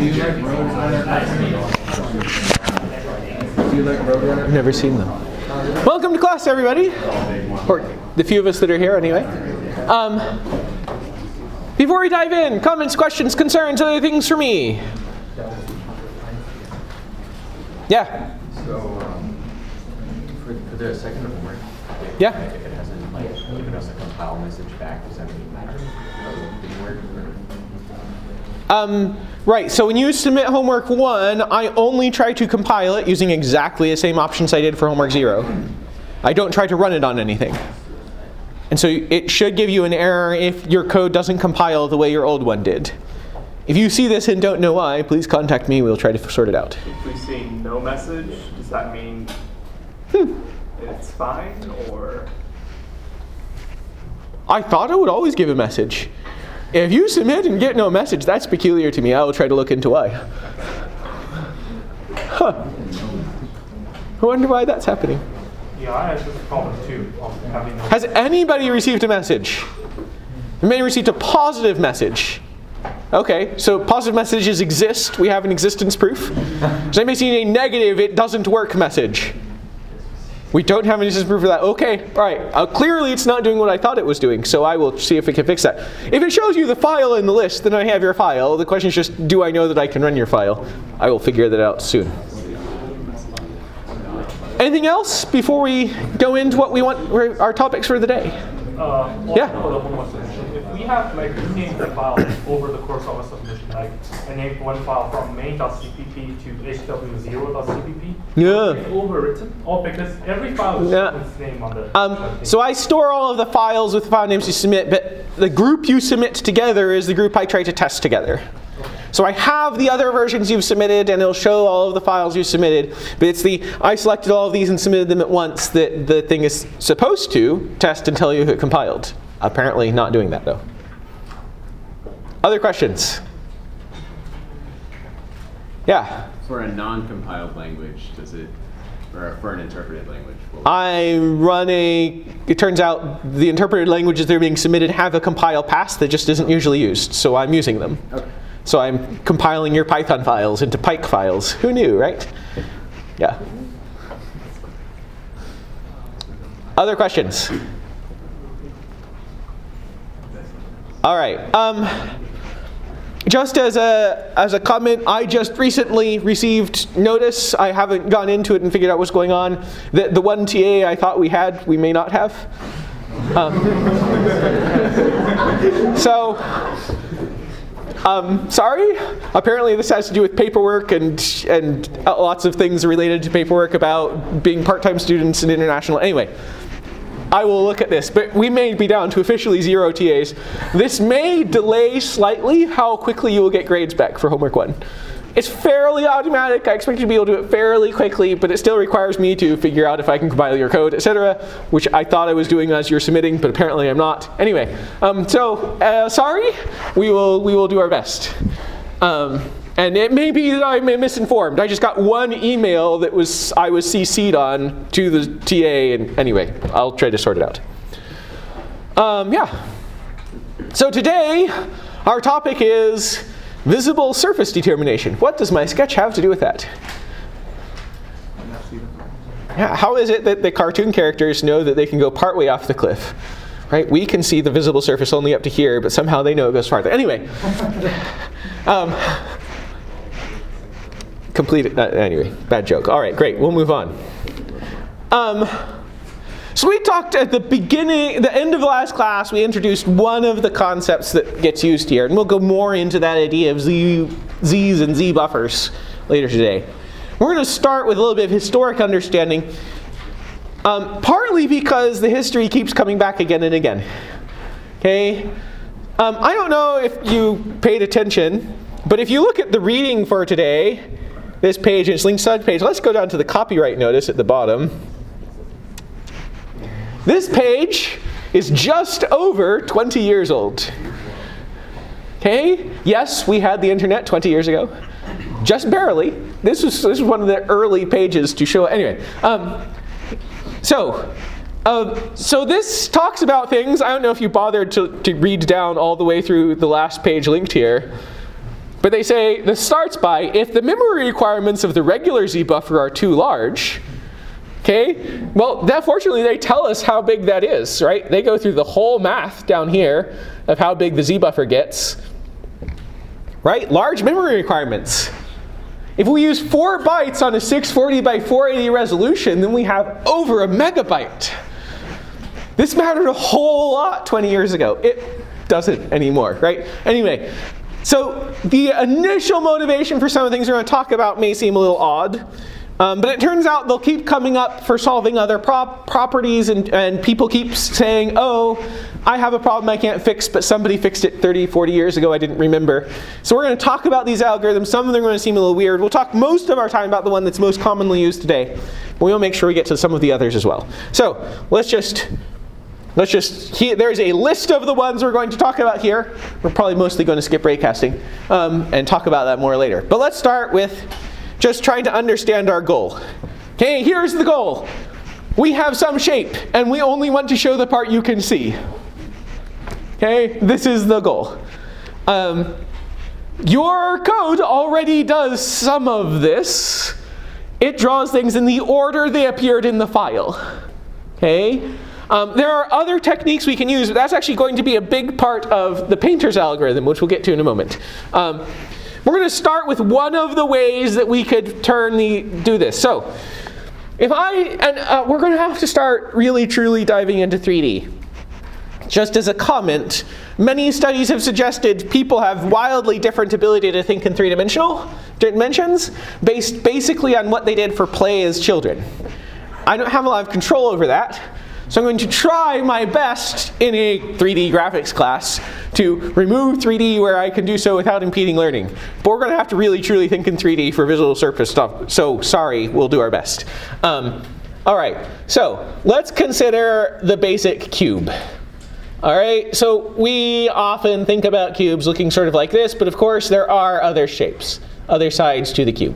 I've never seen them. Welcome to class, everybody. Or the few of us that are here, anyway. Before we dive in, comments, questions, concerns, other things for me? Yeah? So, for the second homework, yeah? If it hasn't given us a compile message back, does that mean it didn't work? Right, so when you submit homework 1, I only try to compile it using exactly the same options I did for homework 0. I don't try to run it on anything. And so it should give you an error if your code doesn't compile the way your old one did. If you see this and don't know why, please contact me. We'll try to sort it out. If we see no message, does that mean it's fine, or? I thought it would always give a message. If you submit and get no message, that's peculiar to me. I will try to look into why. Huh. I wonder why that's happening. Yeah, I had this problem too. Having no Has anybody received a message? Anybody received a positive message? Okay, so positive messages exist. We have an existence proof. Has anybody seen a negative, it doesn't work message? We don't have any existence proof for that. Okay, all right. Clearly it's not doing what I thought it was doing, so I will see if it can fix that. If it shows you the file in the list, then I have your file. The question is just, do I know that I can run your file? I will figure that out soon. Anything else before we go into what we want our topics for the day? Yeah. If we have named the file over the course of a submission, I named one file from main.cpp to hw0.cpp. Yeah. Overwritten, because every file is its name on the. So I store all of the files with the file names you submit, but the group you submit together is the group I try to test together. So I have the other versions you've submitted, and it'll show all of the files you submitted. But it's I selected all of these and submitted them at once that the thing is supposed to test and tell you if it compiled. Apparently not doing that, though. Other questions? Yeah? For a non-compiled language, or for an interpreted language? I run it turns out the interpreted languages that are being submitted have a compile pass that just isn't usually used, so I'm using them. Okay. So I'm compiling your Python files into Pike files. Who knew, right? Yeah. Other questions? All right. Just as a comment, I just recently received notice. I haven't gone into it and figured out what's going on. The one TA I thought we had, we may not have. Sorry. Apparently this has to do with paperwork and lots of things related to paperwork about being part-time students and international. Anyway, I will look at this, but we may be down to officially 0 TAs. This may delay slightly how quickly you will get grades back for homework 1. It's fairly automatic. I expect you to be able to do it fairly quickly, but it still requires me to figure out if I can compile your code, etc., which I thought I was doing as you're submitting, but apparently I'm not. Anyway, sorry. We will do our best. And it may be that I'm misinformed. I just got one email that I was CC'd on to the TA, and anyway, I'll try to sort it out. Yeah. So today, our topic is visible surface determination. What does my sketch have to do with that? Yeah, how is it that the cartoon characters know that they can go partway off the cliff? Right? We can see the visible surface only up to here, but somehow they know it goes farther. Anyway. Anyway, bad joke. All right, great. We'll move on. So we talked at the end of the last class, we introduced one of the concepts that gets used here, and we'll go more into that idea of Z's and Z buffers later today. We're going to start with a little bit of historic understanding, partly because the history keeps coming back again and again. Okay? I don't know if you paid attention, but if you look at the reading for today, this page, and it's linked to the page, let's go down to the copyright notice at the bottom. This page is just over 20 years old. Okay? Yes, we had the internet 20 years ago. Just barely. This was one of the early pages to show. Anyway, so this talks about things. I don't know if you bothered to read down all the way through the last page linked here. But they say this starts by, if the memory requirements of the regular Z buffer are too large, okay, well, fortunately they tell us how big that is, right? They go through the whole math down here of how big the Z buffer gets, right? Large memory requirements. If we use 4 bytes on a 640 by 480 resolution, then we have over a megabyte. This mattered a whole lot 20 years ago. It doesn't anymore, right? Anyway, so the initial motivation for some of the things we're going to talk about may seem a little odd, but it turns out they'll keep coming up for solving other properties, and people keep saying, oh, I have a problem I can't fix, but somebody fixed it 30, 40 years ago, I didn't remember. So we're going to talk about these algorithms. Some of them are going to seem a little weird. We'll talk most of our time about the one that's most commonly used today. But we'll make sure we get to some of the others as well. So there's a list of the ones we're going to talk about here. We're probably mostly going to skip raycasting and talk about that more later. But let's start with just trying to understand our goal. Okay, here's the goal. We have some shape, and we only want to show the part you can see. Okay, this is the goal. Your code already does some of this. It draws things in the order they appeared in the file. Okay? There are other techniques we can use, but that's actually going to be a big part of the painter's algorithm, which we'll get to in a moment. We're going to start with one of the ways that we could do this. So, we're going to have to start really truly diving into 3D. Just as a comment, many studies have suggested people have wildly different ability to think in dimensions based basically on what they did for play as children. I don't have a lot of control over that. So I'm going to try my best in a 3D graphics class to remove 3D where I can do so without impeding learning. But we're going to have to really truly think in 3D for visual surface stuff. So sorry, we'll do our best. All right, so let's consider the basic cube. All right, so we often think about cubes looking sort of like this, but of course there are other shapes, other sides to the cube.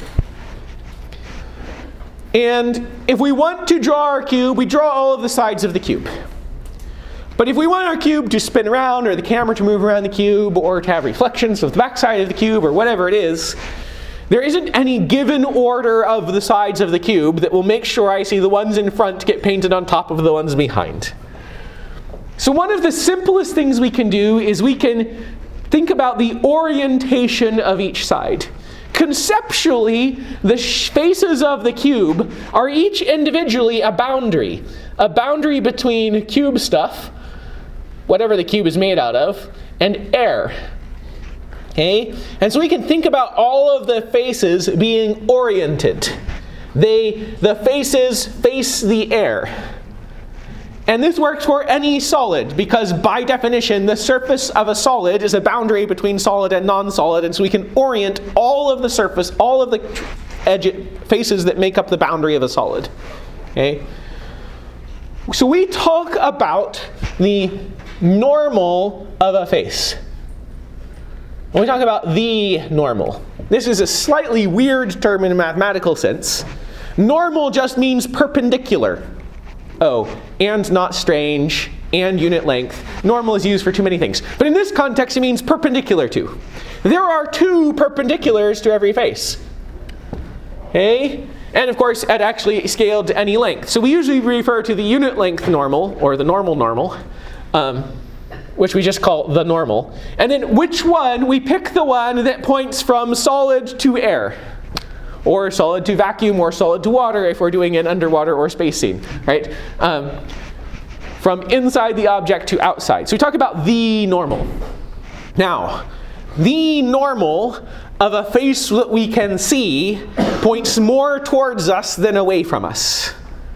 And if we want to draw our cube, we draw all of the sides of the cube. But if we want our cube to spin around, or the camera to move around the cube, or to have reflections of the backside of the cube, or whatever it is, there isn't any given order of the sides of the cube that will make sure I see the ones in front get painted on top of the ones behind. So one of the simplest things we can do is we can think about the orientation of each side. Conceptually, the faces of the cube are each individually a boundary between cube stuff, whatever the cube is made out of, and air. Okay? And so we can think about all of the faces being oriented. The faces face the air. And this works for any solid, because by definition, the surface of a solid is a boundary between solid and non-solid, and so we can orient all of the surface, all of the faces that make up the boundary of a solid. Okay? So we talk about the normal of a face. When we talk about the normal, this is a slightly weird term in a mathematical sense. Normal just means perpendicular. Oh, and not strange, and unit length. Normal is used for too many things. But in this context, it means perpendicular to. There are 2 perpendiculars to every face. Okay? And of course, at actually scaled to any length. So we usually refer to the unit length normal, or the normal, which we just call the normal. And then which one? We pick the one that points from solid to air, or solid to vacuum, or solid to water if we're doing an underwater or space scene, right? From inside the object to outside. So we talk about the normal. Now, the normal of a face that we can see points more towards us than away from us.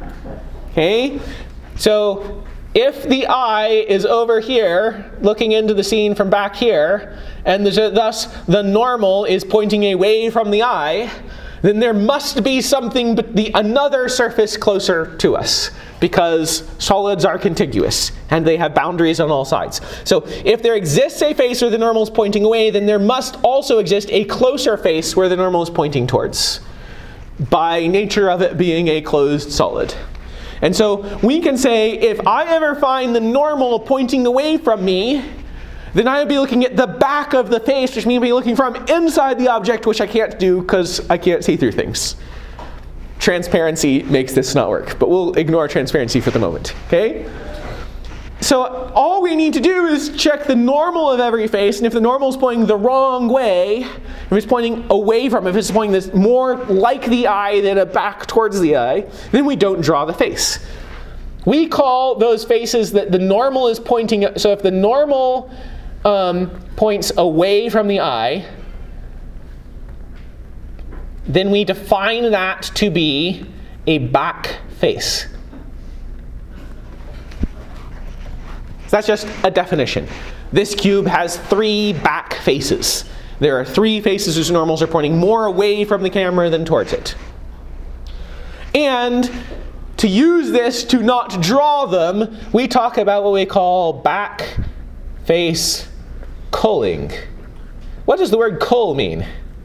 Okay? So if the eye is over here, looking into the scene from back here, and thus the normal is pointing away from the eye, then there must be something, another surface closer to us, because solids are contiguous and they have boundaries on all sides. So if there exists a face where the normal is pointing away, then there must also exist a closer face where the normal is pointing towards, by nature of it being a closed solid. And so we can say, if I ever find the normal pointing away from me, then I would be looking at the back of the face, which means I'd be looking from inside the object, which I can't do because I can't see through things. Transparency makes this not work, but we'll ignore transparency for the moment, okay? So all we need to do is check the normal of every face, and if the normal is pointing the wrong way, if it's pointing away from it, if it's pointing this more like the eye than a back towards the eye, then we don't draw the face. We call those faces that the normal is pointing, so if the normal points away from the eye, then we define that to be a back face. So that's just a definition. This cube has 3 back faces. There are 3 faces whose normals are pointing more away from the camera than towards it. And to use this to not draw them, we talk about what we call back face culling. What does the word cull mean?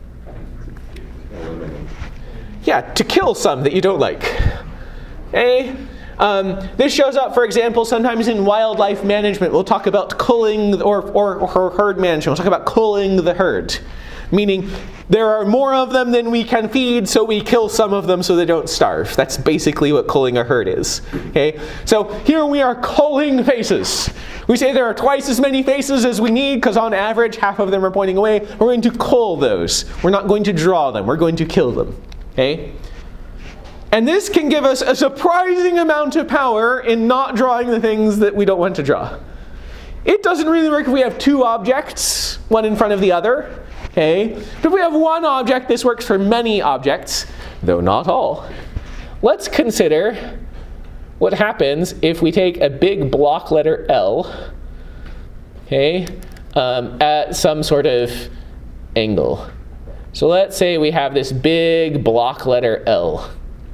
Yeah, to kill some that you don't like. Okay? This shows up, for example, sometimes in wildlife management. We'll talk about culling or herd management. We'll talk about culling the herd. Meaning there are more of them than we can feed, so we kill some of them so they don't starve. That's basically what culling a herd is. Okay? So here we are culling faces. We say there are twice as many faces as we need because on average half of them are pointing away. We're going to cull those. We're not going to draw them. We're going to kill them. Okay? And this can give us a surprising amount of power in not drawing the things that we don't want to draw. It doesn't really work if we have 2 objects, one in front of the other. Okay? But if we have 1 object, this works for many objects, though not all. Let's consider what happens if we take a big block letter L, okay, at some sort of angle. So let's say we have this big block letter L.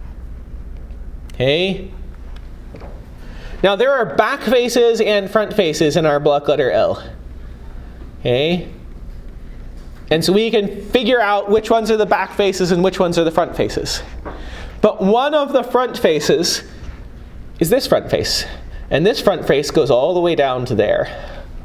Okay? Now there are back faces and front faces in our block letter L. Okay? And so we can figure out which ones are the back faces and which ones are the front faces. But one of the front faces is this front face. And this front face goes all the way down to there.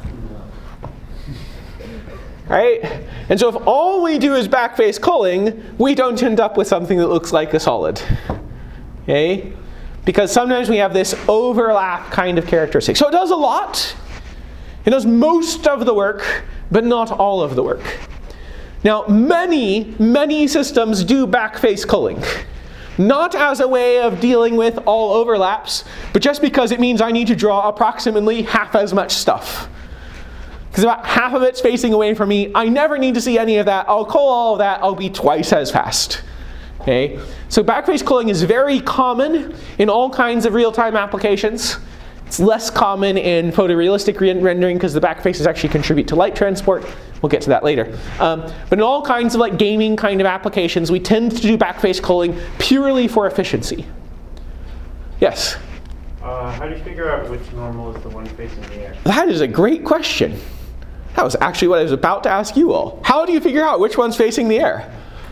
Right? And so if all we do is back face culling, we don't end up with something that looks like a solid. Okay? Because sometimes we have this overlap kind of characteristic. So it does a lot. It does most of the work, but not all of the work. Now, many systems do back face culling. Not as a way of dealing with all overlaps, but just because it means I need to draw approximately half as much stuff. Because about half of it's facing away from me. I never need to see any of that. I'll cull all of that. I'll be twice as fast. Okay? So backface culling is very common in all kinds of real-time applications. It's less common in photorealistic rendering because the back faces actually contribute to light transport. We'll get to that later. But in all kinds of like gaming kind of applications, we tend to do backface culling purely for efficiency. Yes? How do you figure out which normal is the one facing the air? That is a great question. That was actually what I was about to ask you all. How do you figure out which one's facing the air?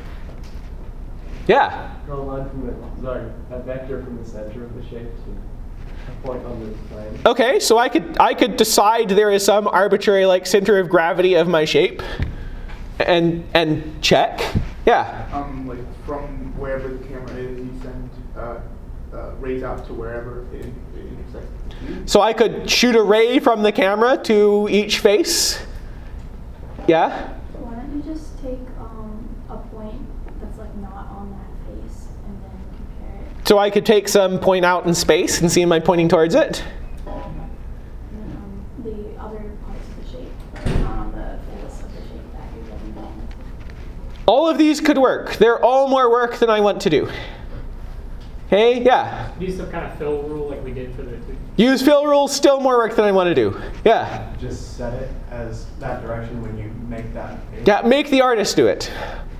Yeah? Draw a line from a vector from the center of the shape to a point on the plane. Okay, so I could decide there is some arbitrary like center of gravity of my shape, and check. Yeah. Like from wherever the camera is, you send rays out to wherever it intersects. So I could shoot a ray from the camera to each face. Yeah. Why don't you just take a point that's like not on that face and then compare it? So I could take some point out in space and see am I pointing towards it? And then the other parts of the shape that are not on the face of the shape that you're getting down. All of these could work. They're all more work than I want to do. Okay, yeah. Use some kind of fill rule like we did for the... Use fill rules, still more work than I want to do. Yeah. Just set it as that direction when you make that face. Yeah, make the artist do it.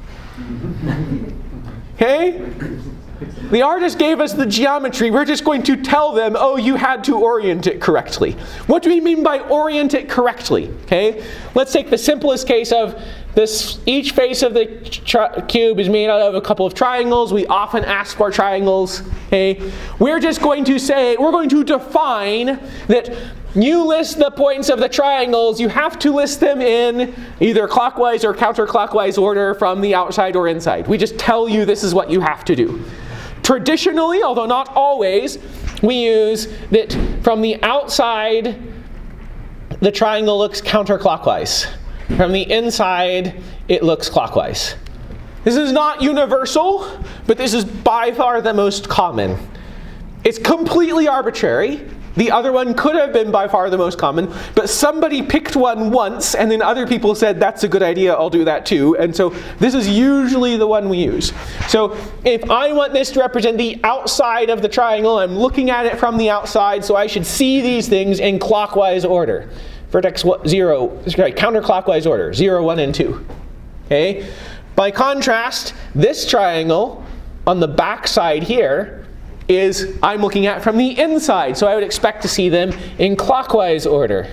Okay? The artist gave us the geometry. We're just going to tell them, oh, you had to orient it correctly. What do we mean by orient it correctly? Okay? Let's take the simplest case of this. Each face of the cube is made out of a couple of triangles. We often ask for triangles. Okay? We're just going to say, we're going to define that you list the points of the triangles, you have to list them in either clockwise or counterclockwise order from the outside or inside. We just tell you this is what you have to do. Traditionally, although not always, we use that from the outside, the triangle looks counterclockwise. From the inside, it looks clockwise. This is not universal, but this is by far the most common. It's completely arbitrary. The other one could have been by far the most common, but somebody picked one once, and then other people said, that's a good idea, I'll do that too. And so this is usually the one we use. So if I want this to represent the outside of the triangle, I'm looking at it from the outside, so I should see these things in clockwise order. Vertex 0, sorry, counterclockwise order, 0, 1, and 2. Okay? By contrast, this triangle on the back side here is I'm looking at from the inside, so I would expect to see them in clockwise order.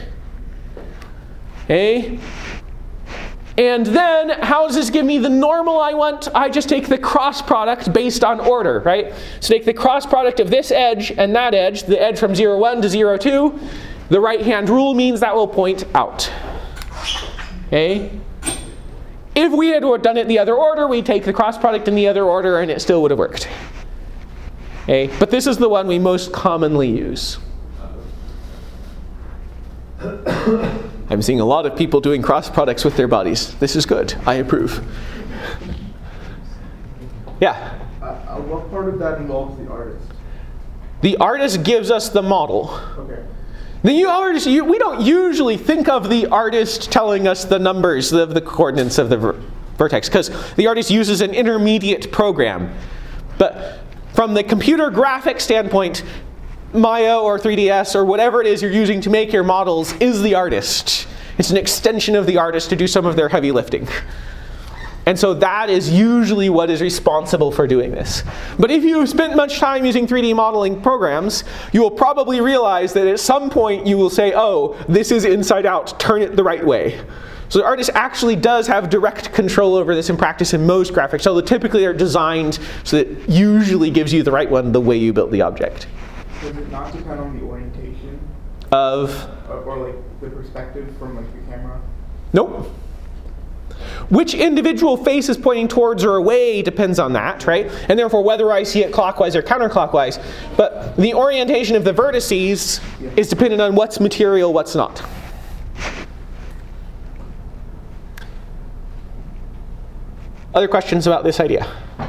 Okay? And then, how does this give me the normal I want? I just take the cross product based on order, right? So take the cross product of this edge and that edge, the edge from 0, 1 to 0, 2. The right-hand rule means that will point out. Okay? If we had done it in the other order, we'd take the cross product in the other order and it still would have worked. Okay? But this is the one we most commonly use. I'm seeing a lot of people doing cross products with their bodies. This is good. I approve. Yeah? What part of that involves the artist? The artist gives us the model. Okay. The artist, we don't usually think of the artist telling us the numbers of the coordinates of the vertex, because the artist uses an intermediate program. But from the computer graphic standpoint, Maya or 3ds or whatever it is you're using to make your models is the artist. It's an extension of the artist to do some of their heavy lifting. And so that is usually what is responsible for doing this. But if you've spent much time using 3D modeling programs, you will probably realize that at some point you will say, oh, this is inside out, turn it the right way. So the artist actually does have direct control over this in practice in most graphics, although typically they're designed so that it usually gives you the right one the way you built the object. Does it not depend on the orientation? Of? Or like the perspective from like the camera? Nope. Which individual face is pointing towards or away depends on that, right? And therefore whether I see it clockwise or counterclockwise. But the orientation of the vertices is dependent on what's material, what's not. Other questions about this idea?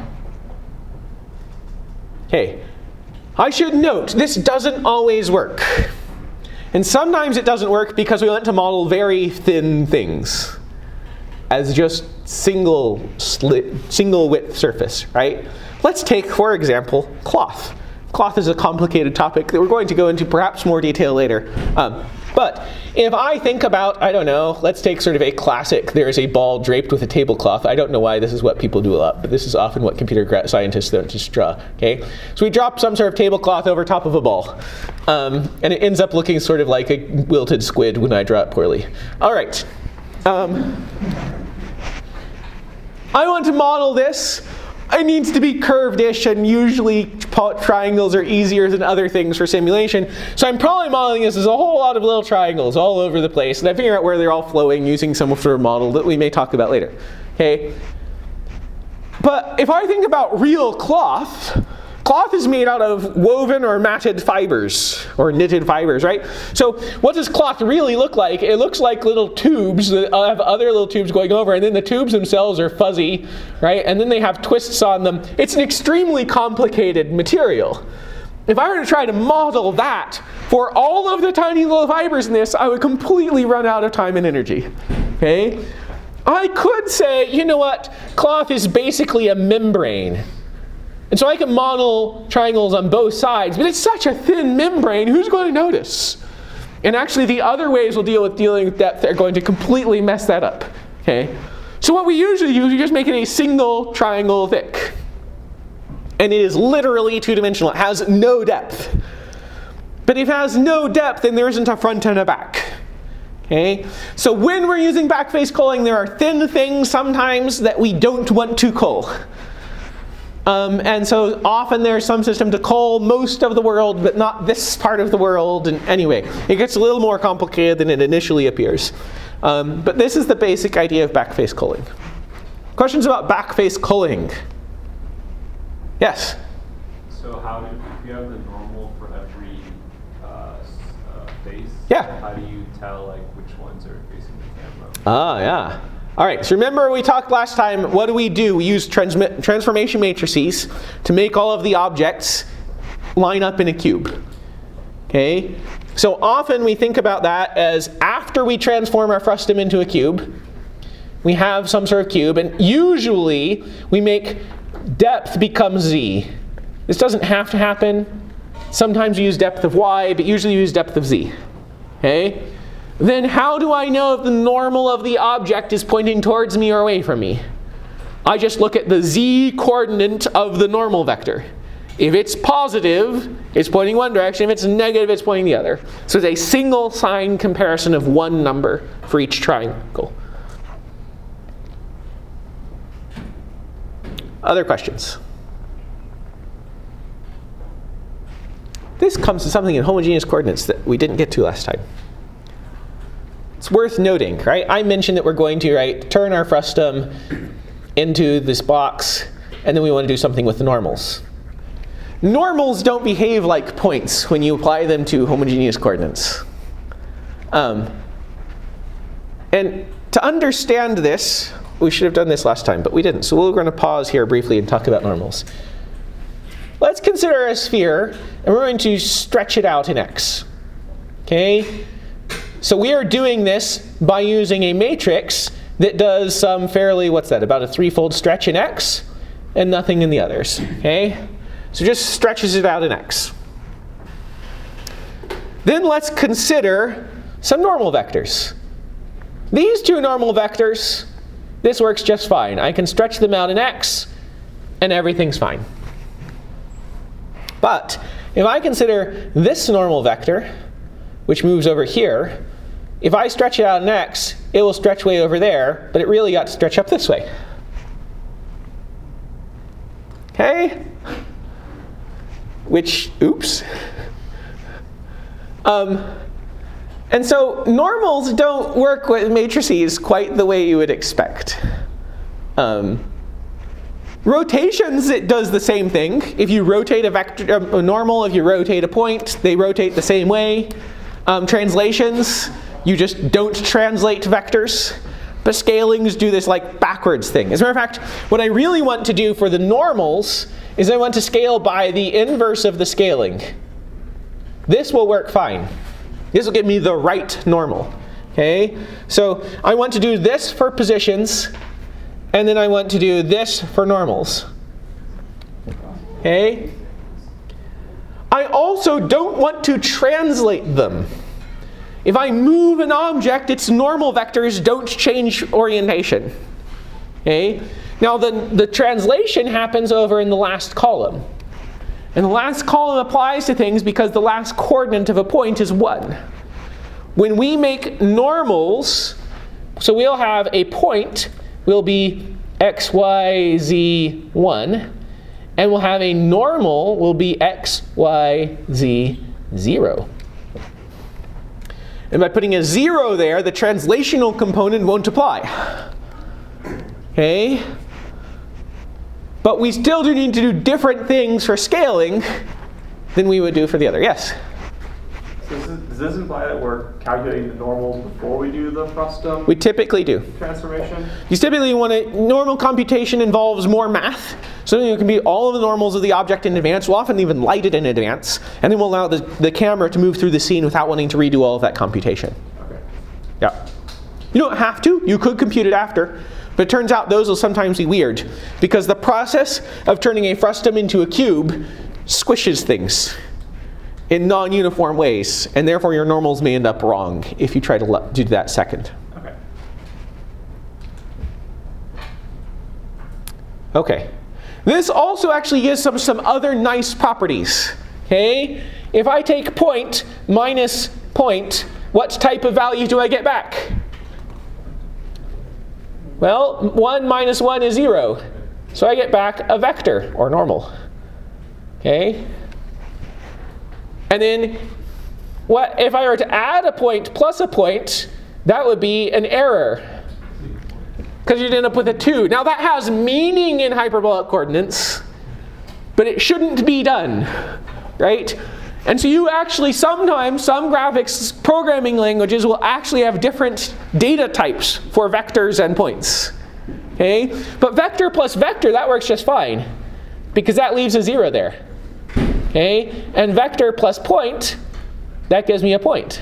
Okay. I should note, this doesn't always work. And sometimes it doesn't work because we want to model very thin things as just single width surface, right? Let's take, for example, cloth. Cloth is a complicated topic that we're going to go into perhaps more detail later. But if I think about, I don't know, let's take sort of a classic, there is a ball draped with a tablecloth. I don't know why this is what people do a lot, but this is often what computer scientists don't just draw, okay? So we drop some sort of tablecloth over top of a ball. And it ends up looking sort of like a wilted squid when I draw it poorly. All right. I want to model this. It needs to be curved-ish, and usually triangles are easier than other things for simulation. So I'm probably modeling this as a whole lot of little triangles all over the place, and I figure out where they're all flowing using some sort of model that we may talk about later. Okay? But if I think about real cloth, cloth is made out of woven or matted fibers, or knitted fibers, right? So what does cloth really look like? It looks like little tubes that have other little tubes going over, and then the tubes themselves are fuzzy, right? And then they have twists on them. It's an extremely complicated material. If I were to try to model that for all of the tiny little fibers in this, I would completely run out of time and energy, okay? I could say, you know what? Cloth is basically a membrane. And so I can model triangles on both sides, but it's such a thin membrane, who's going to notice? And actually the other ways we'll deal with dealing with depth are going to completely mess that up, okay? So what we usually use, we just make it a single triangle thick. And it is literally two-dimensional, it has no depth. But if it has no depth, then there isn't a front and a back. Okay? So when we're using backface culling, there are thin things sometimes that we don't want to cull. And so often there's some system to call most of the world, but not this part of the world. And anyway, it gets a little more complicated than it initially appears. But this is the basic idea of backface culling. Questions about backface culling? Yes? So if you have the normal for every face, Yeah. how do you tell like which ones are facing the camera? Ah, yeah. All right, so remember we talked last time, what do? We use transformation matrices to make all of the objects line up in a cube. Okay? So often we think about that as after we transform our frustum into a cube, we have some sort of cube, and usually we make depth become z. This doesn't have to happen. Sometimes we use depth of y, but usually we use depth of z. Okay? Then how do I know if the normal of the object is pointing towards me or away from me? I just look at the z coordinate of the normal vector. If it's positive, it's pointing one direction. If it's negative, it's pointing the other. So it's a single sign comparison of one number for each triangle. Other questions? This comes to something in homogeneous coordinates that we didn't get to last time. It's worth noting, right? I mentioned that we're going to turn our frustum into this box, and then we want to do something with the normals. Normals don't behave like points when you apply them to homogeneous coordinates. And to understand this, we should have done this last time, but we didn't. So we're going to pause here briefly and talk about normals. Let's consider a sphere, and we're going to stretch it out in x. Okay? So we are doing this by using a matrix that does some fairly, about a threefold stretch in x, and nothing in the others. Okay? So just stretches it out in x. Then let's consider some normal vectors. These two normal vectors, this works just fine. I can stretch them out in x, and everything's fine. But if I consider this normal vector, which moves over here, if I stretch it out in x, it will stretch way over there, but it really got to stretch up this way. Okay? Oops. And so normals don't work with matrices quite the way you would expect. Rotations, it does the same thing. If you rotate a vector, a normal, if you rotate a point, they rotate the same way. Translations, you just don't translate vectors. But scalings do this backwards thing. As a matter of fact, what I really want to do for the normals is I want to scale by the inverse of the scaling. This will work fine. This will give me the right normal. Okay? So I want to do this for positions, and then I want to do this for normals. Okay? I also don't want to translate them. If I move an object, its normal vectors don't change orientation. Okay? Now the translation happens over in the last column. And the last column applies to things because the last coordinate of a point is 1. When we make normals, so we'll have a point, will be x, y, z, 1. And we'll have a normal, will be x, y, z, 0. And by putting a 0 there, the translational component won't apply. Okay? But we still do need to do different things for scaling than we would do for the other. Yes? So does this imply that we're calculating the normals before we do the frustum We typically do. transformation? You typically want to, normal computation involves more math. So you can be all of the normals of the object in advance. We'll often even light it in advance. And then we'll allow the camera to move through the scene without wanting to redo all of that computation. Okay. Yeah. You don't have to. You could compute it after. But it turns out those will sometimes be weird. Because the process of turning a frustum into a cube squishes things in non-uniform ways. And therefore your normals may end up wrong if you try to do that second. Okay. Okay. This also actually gives some other nice properties. Okay? If I take point minus point, what type of value do I get back? Well, 1 minus 1 is 0. So I get back a vector, or normal. Okay? And then what if I were to add a point plus a point, that would be an error, because you'd end up with a 2. Now that has meaning in hyperbolic coordinates, but it shouldn't be done, right? And so you actually sometimes, some graphics programming languages will actually have different data types for vectors and points. Okay? But vector plus vector, that works just fine, because that leaves a 0 there. Okay? And vector plus point, that gives me a point.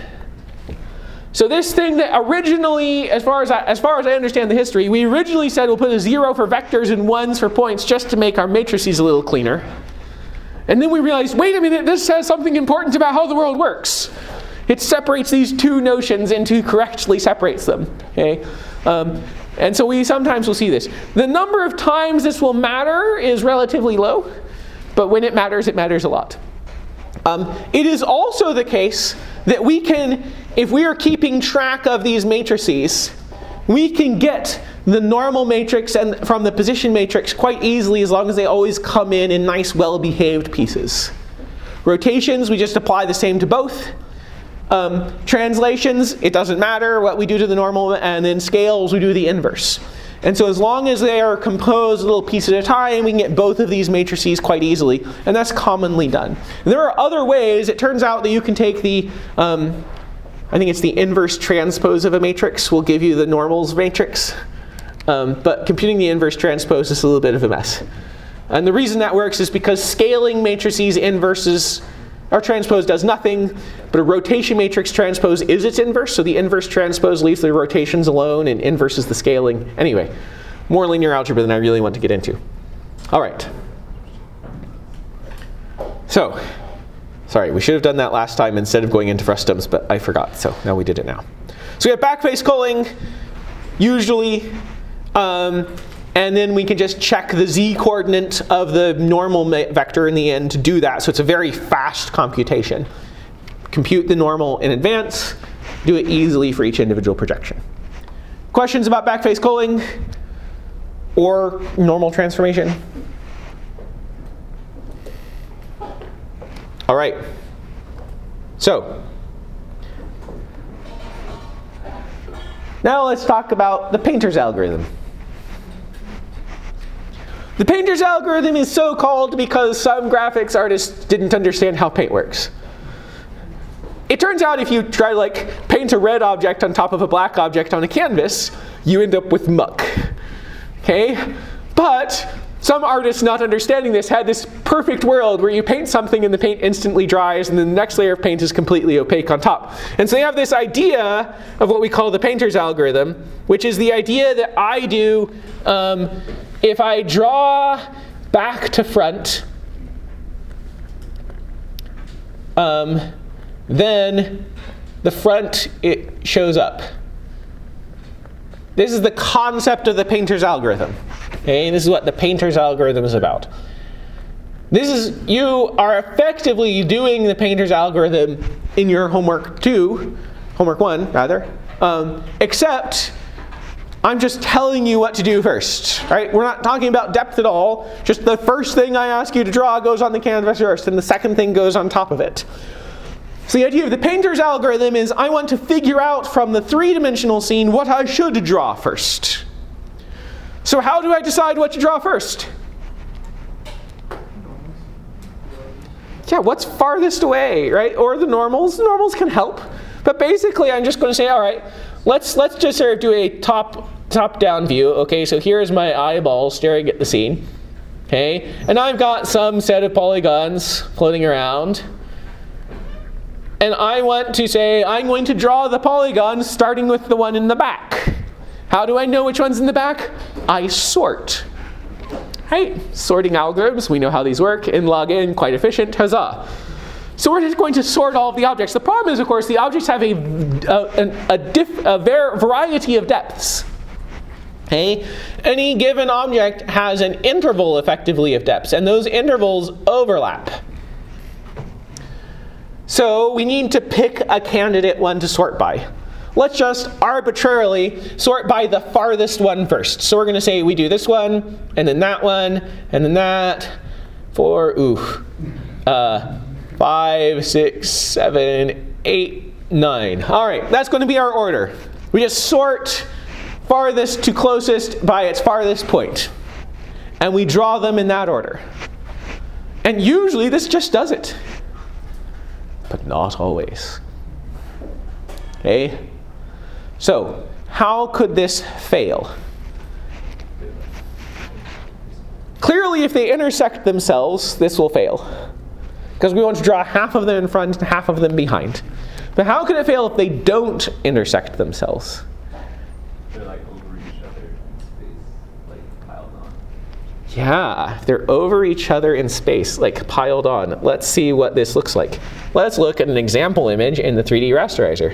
So this thing that originally, as far as I understand the history, we originally said we'll put a 0 for vectors and 1s for points just to make our matrices a little cleaner. And then we realized, wait a minute, this says something important about how the world works. It separates these two notions into correctly separates them. Okay? And so we sometimes will see this. The number of times this will matter is relatively low, but when it matters a lot. It is also the case that we can, if we are keeping track of these matrices, we can get the normal matrix and from the position matrix quite easily, as long as they always come in nice, well-behaved pieces. Rotations, we just apply the same to both. Translations, it doesn't matter what we do to the normal, and then scales, we do the inverse. And so as long as they are composed a little piece at a time, we can get both of these matrices quite easily, and that's commonly done. And there are other ways. It turns out that you can take the, I think it's the inverse transpose of a matrix will give you the normals matrix. But computing the inverse transpose is a little bit of a mess. And the reason that works is because scaling matrices inverses, or transpose does nothing, but a rotation matrix transpose is its inverse, so the inverse transpose leaves the rotations alone and inverses the scaling. Anyway, more linear algebra than I really want to get into. All right. So, sorry, we should have done that last time instead of going into frustums, but I forgot, so now we did it now. So we have backface culling, usually, and then we can just check the z-coordinate of the normal vector in the end to do that. So it's a very fast computation. Compute the normal in advance, do it easily for each individual projection. Questions about backface culling or normal transformation? All right. So now let's talk about the painter's algorithm. The painter's algorithm is so called because some graphics artists didn't understand how paint works. It turns out if you try to paint a red object on top of a black object on a canvas, you end up with muck. Okay? But some artists not understanding this had this perfect world where you paint something and the paint instantly dries and then the next layer of paint is completely opaque on top. And so they have this idea of what we call the painter's algorithm, which is the idea that I do if I draw back to front, then the front, it shows up. This is the concept of the painter's algorithm. Okay, this is what the painter's algorithm is about. You are effectively doing the painter's algorithm in your homework 1 rather, except I'm just telling you what to do first, right? We're not talking about depth at all. Just the first thing I ask you to draw goes on the canvas first, and the second thing goes on top of it. So the idea of the painter's algorithm is I want to figure out from the three-dimensional scene what I should draw first. So how do I decide what to draw first? Yeah, what's farthest away, right? Or the normals. The normals can help. But basically, I'm just going to say, all right, let's just sort of do a top-down view. Okay, so here's my eyeball staring at the scene. Okay, and I've got some set of polygons floating around. And I want to say, I'm going to draw the polygons starting with the one in the back. How do I know which one's in the back? I sort. Right? Sorting algorithms, we know how these work. In log n, quite efficient, huzzah. So we're just going to sort all of the objects. The problem is, of course, the objects have a variety of depths. Okay? Any given object has an interval, effectively, of depths, and those intervals overlap. So we need to pick a candidate one to sort by. let's just arbitrarily sort by the farthest one first. So we're going to say we do this one, and then that one, and then that, 5, 6, 7, 8, 9. All right, that's going to be our order. We just sort farthest to closest by its farthest point. And we draw them in that order. And usually this just does it. But not always. Okay? So, how could this fail? Clearly, if they intersect themselves, this will fail. Because we want to draw half of them in front and half of them behind. But how can it fail if they don't intersect themselves? They're like over each other in space, like piled on. Yeah, they're over each other in space, like piled on. Let's see what this looks like. Let's look at an example image in the 3D rasterizer.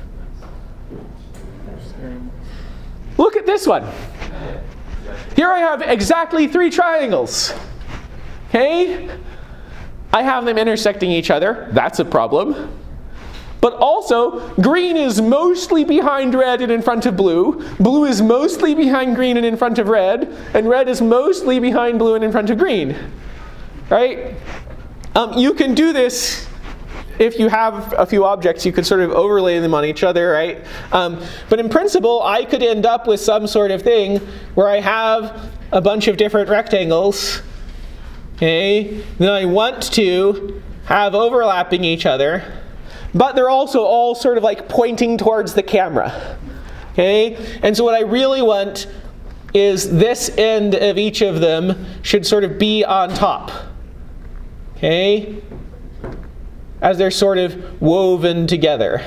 Look at this one. Here I have exactly 3 triangles. Okay? I have them intersecting each other. That's a problem. But also, green is mostly behind red and in front of blue. Blue is mostly behind green and in front of red. And red is mostly behind blue and in front of green. Right? You can do this if you have a few objects. You could sort of overlay them on each other, right? But in principle, I could end up with some sort of thing where I have a bunch of different rectangles. Okay? Then I want to have overlapping each other. But they're also all sort of like pointing towards the camera. Okay? And so what I really want is this end of each of them should sort of be on top. Okay? As they're sort of woven together.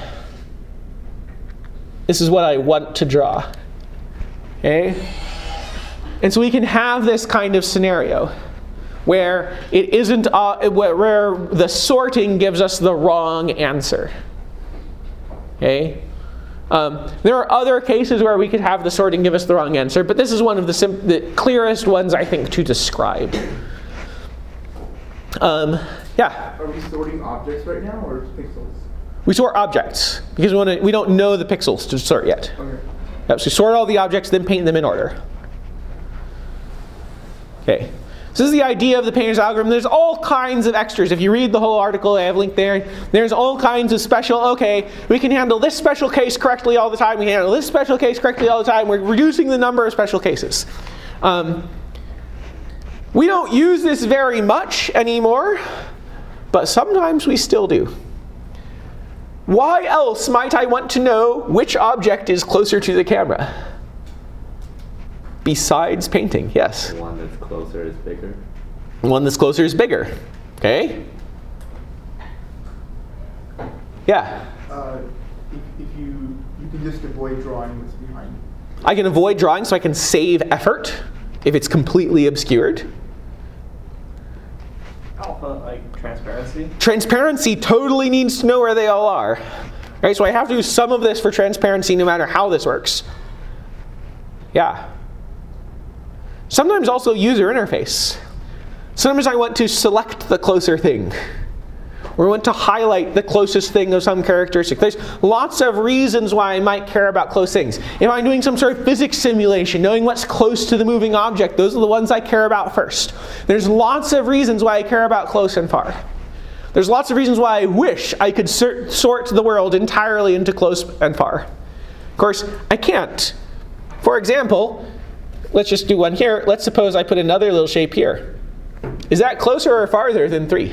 This is what I want to draw. Okay? And so we can have this kind of scenario where it isn't where the sorting gives us the wrong answer. Okay? There are other cases where we could have the sorting give us the wrong answer, but this is one of the clearest ones, I think, to describe. Yeah? Are we sorting objects right now or pixels? We sort objects because we don't know the pixels to sort yet. Okay. Yep, so sort all the objects, then paint them in order. Okay. So this is the idea of the painter's algorithm. There's all kinds of extras. If you read the whole article, I have linked there. There's all kinds of special, okay, we can handle this special case correctly all the time. We can handle this special case correctly all the time. We're reducing the number of special cases. We don't use this very much anymore, but sometimes we still do. Why else might I want to know which object is closer to the camera? Besides painting, yes. The one that's closer is bigger. The one that's closer is bigger. Okay? Yeah? If you can just avoid drawing what's behind. I can avoid drawing so I can save effort if it's completely obscured. Like transparency? Transparency totally needs to know where they all are. Right? So I have to do some of this for transparency no matter how this works. Yeah. Sometimes also user interface. Sometimes I want to select the closer thing. Or I want to highlight the closest thing of some characteristic. There's lots of reasons why I might care about close things. If I'm doing some sort of physics simulation, knowing what's close to the moving object, those are the ones I care about first. There's lots of reasons why I care about close and far. There's lots of reasons why I wish I could sort the world entirely into close and far. Of course, I can't. For example, let's just do one here. Let's suppose I put another little shape here. Is that closer or farther than 3?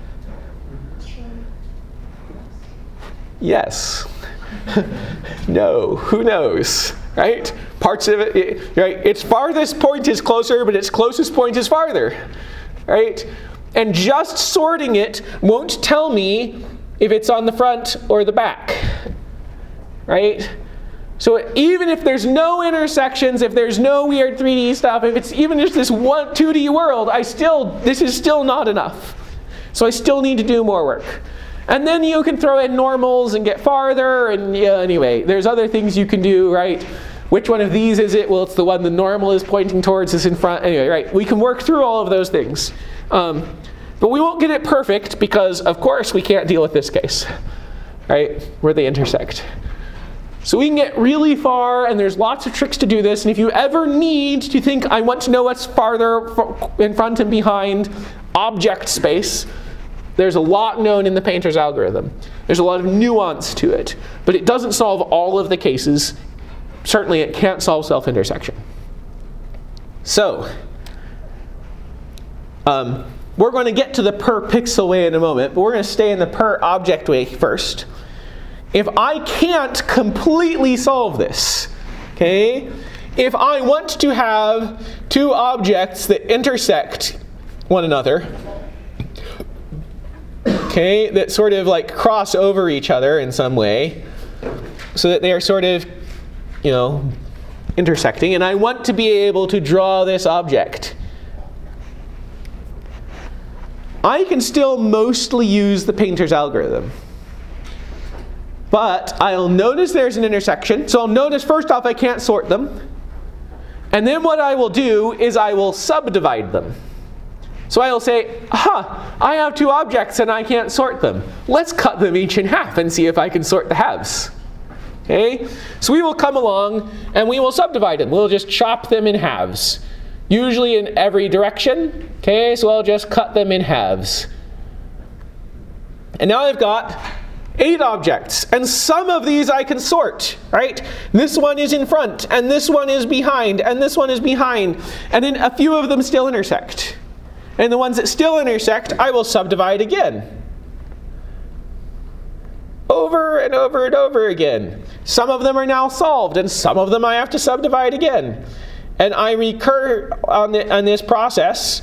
Yes. No. Who knows? Right? Parts of it, right? Its farthest point is closer, but its closest point is farther. Right? And just sorting it won't tell me if it's on the front or the back. Right? So even if there's no intersections, if there's no weird 3D stuff, if it's even just this one 2D world, this is still not enough. So I still need to do more work. And then you can throw in normals and get farther, and yeah, anyway, there's other things you can do, right? Which one of these is it? Well, it's the one the normal is pointing towards, is in front. Anyway, right? We can work through all of those things. But we won't get it perfect because, of course, we can't deal with this case, right? Where they intersect. So we can get really far, and there's lots of tricks to do this. And if you ever need to think, I want to know what's farther in front and behind object space, there's a lot known in the painter's algorithm. There's a lot of nuance to it, but it doesn't solve all of the cases. Certainly it can't solve self-intersection. So, we're going to get to the per pixel way in a moment, but we're going to stay in the per object way first. If I can't completely solve this, okay, if I want to have two objects that intersect one another, okay, that sort of like cross over each other in some way, so that they are sort of, you know, intersecting, and I want to be able to draw this object, I can still mostly use the painter's algorithm. But I'll notice there's an intersection. So I'll notice first off I can't sort them. And then what I will do is I will subdivide them. So I will say, aha, I have two objects and I can't sort them. Let's cut them each in half and see if I can sort the halves. Okay? So we will come along and we will subdivide them. We'll just chop them in halves. Usually in every direction. Okay, so I'll just cut them in halves. And now I've got 8 objects, and some of these I can sort, right? This one is in front, and this one is behind, and this one is behind, and then a few of them still intersect. And the ones that still intersect, I will subdivide again. Over and over and over again. Some of them are now solved, and some of them I have to subdivide again. And I recur on this process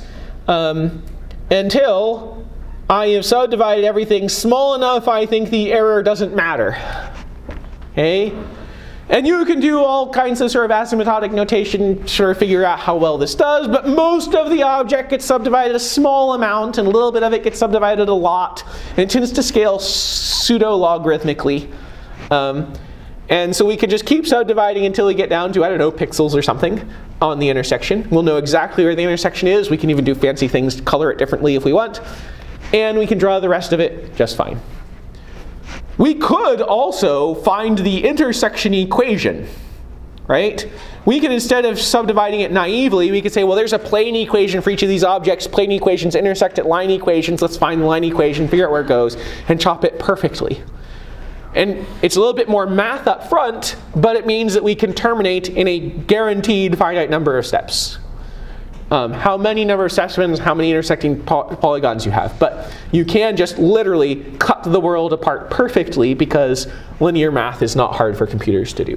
until I have subdivided everything small enough I think the error doesn't matter. Okay? And you can do all kinds of sort of asymptotic notation to sort of figure out how well this does, but most of the object gets subdivided a small amount, and a little bit of it gets subdivided a lot, and it tends to scale pseudo-logarithmically. And so we can just keep subdividing until we get down to, I don't know, pixels or something on the intersection. We'll know exactly where the intersection is. We can even do fancy things to color it differently if we want. And we can draw the rest of it just fine. We could also find the intersection equation, right? We could, instead of subdividing it naively, we could say, well, there's a plane equation for each of these objects. Plane equations intersect at line equations. Let's find the line equation, figure out where it goes, and chop it perfectly. And it's a little bit more math up front, but it means that we can terminate in a guaranteed finite number of steps. How many number of steps depends on how many intersecting polygons you have. But you can just literally cut the world apart perfectly because linear math is not hard for computers to do.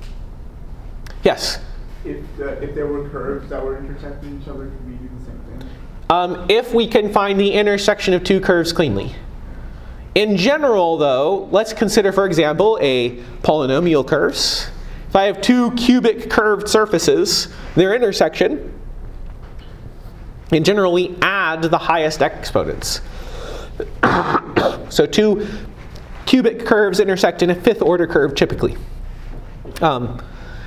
Yes? If there were curves that were intersecting each other, could we do the same thing? If we can find the intersection of two curves cleanly. In general, though, let's consider, for example, a polynomial curves. If I have two cubic curved surfaces, their intersection, in general, we add the highest exponents. So two cubic curves intersect in a 5th order curve typically. And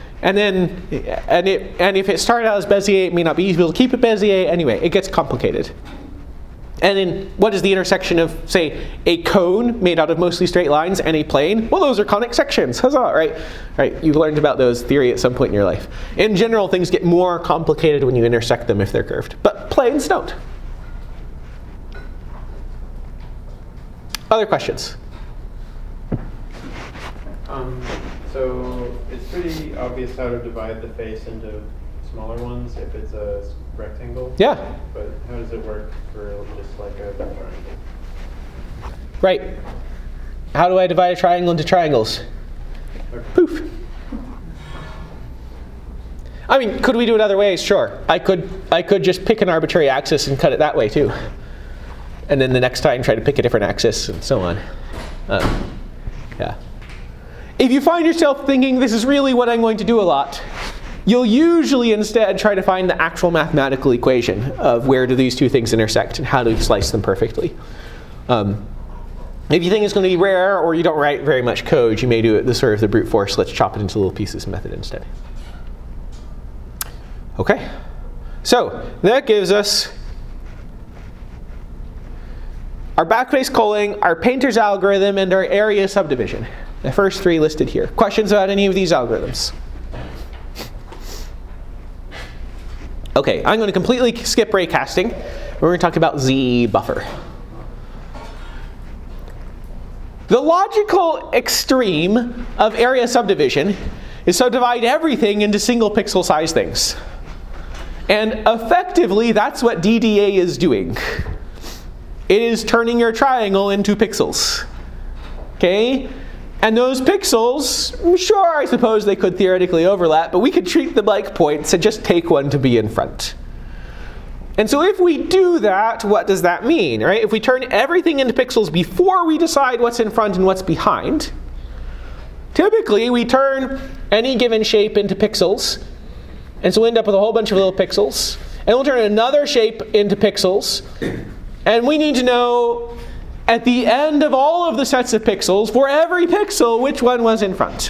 if it started out as Bezier, it may not be easy to keep it Bezier. Anyway, it gets complicated. And then what is the intersection of, say, a cone made out of mostly straight lines and a plane? Well, those are conic sections. Huzzah, right? Right, you've learned about those theory at some point in your life. In general, things get more complicated when you intersect them if they're curved. But planes don't. Other questions? So it's pretty obvious how to divide the face into smaller ones if it's a rectangle. Yeah. But how does it work for just like a triangle? Right. How do I divide a triangle into triangles? Okay. Poof. I mean, could we do it other ways? Sure. I could just pick an arbitrary axis and cut it that way too. And then the next time try to pick a different axis and so on. Yeah. If you find yourself thinking this is really what I'm going to do a lot, you'll usually instead try to find the actual mathematical equation of where do these two things intersect and how do you slice them perfectly. If you think it's going to be rare or you don't write very much code, you may do it the sort of the brute force, let's chop it into little pieces method instead. Okay, so that gives us our backface culling, our painter's algorithm, and our area subdivision. The first 3 listed here. Questions about any of these algorithms? Okay, I'm going to completely skip raycasting. We're going to talk about Z-buffer. The logical extreme of area subdivision is to divide everything into single pixel size things. And effectively, that's what DDA is doing. It is turning your triangle into pixels. Okay? And those pixels, sure, I suppose they could theoretically overlap, but we could treat them like points and just take one to be in front. And so if we do that, what does that mean, right? If we turn everything into pixels before we decide what's in front and what's behind, typically we turn any given shape into pixels. And so we end up with a whole bunch of little pixels. And we'll turn another shape into pixels. And we need to know at the end of all of the sets of pixels, for every pixel, which one was in front.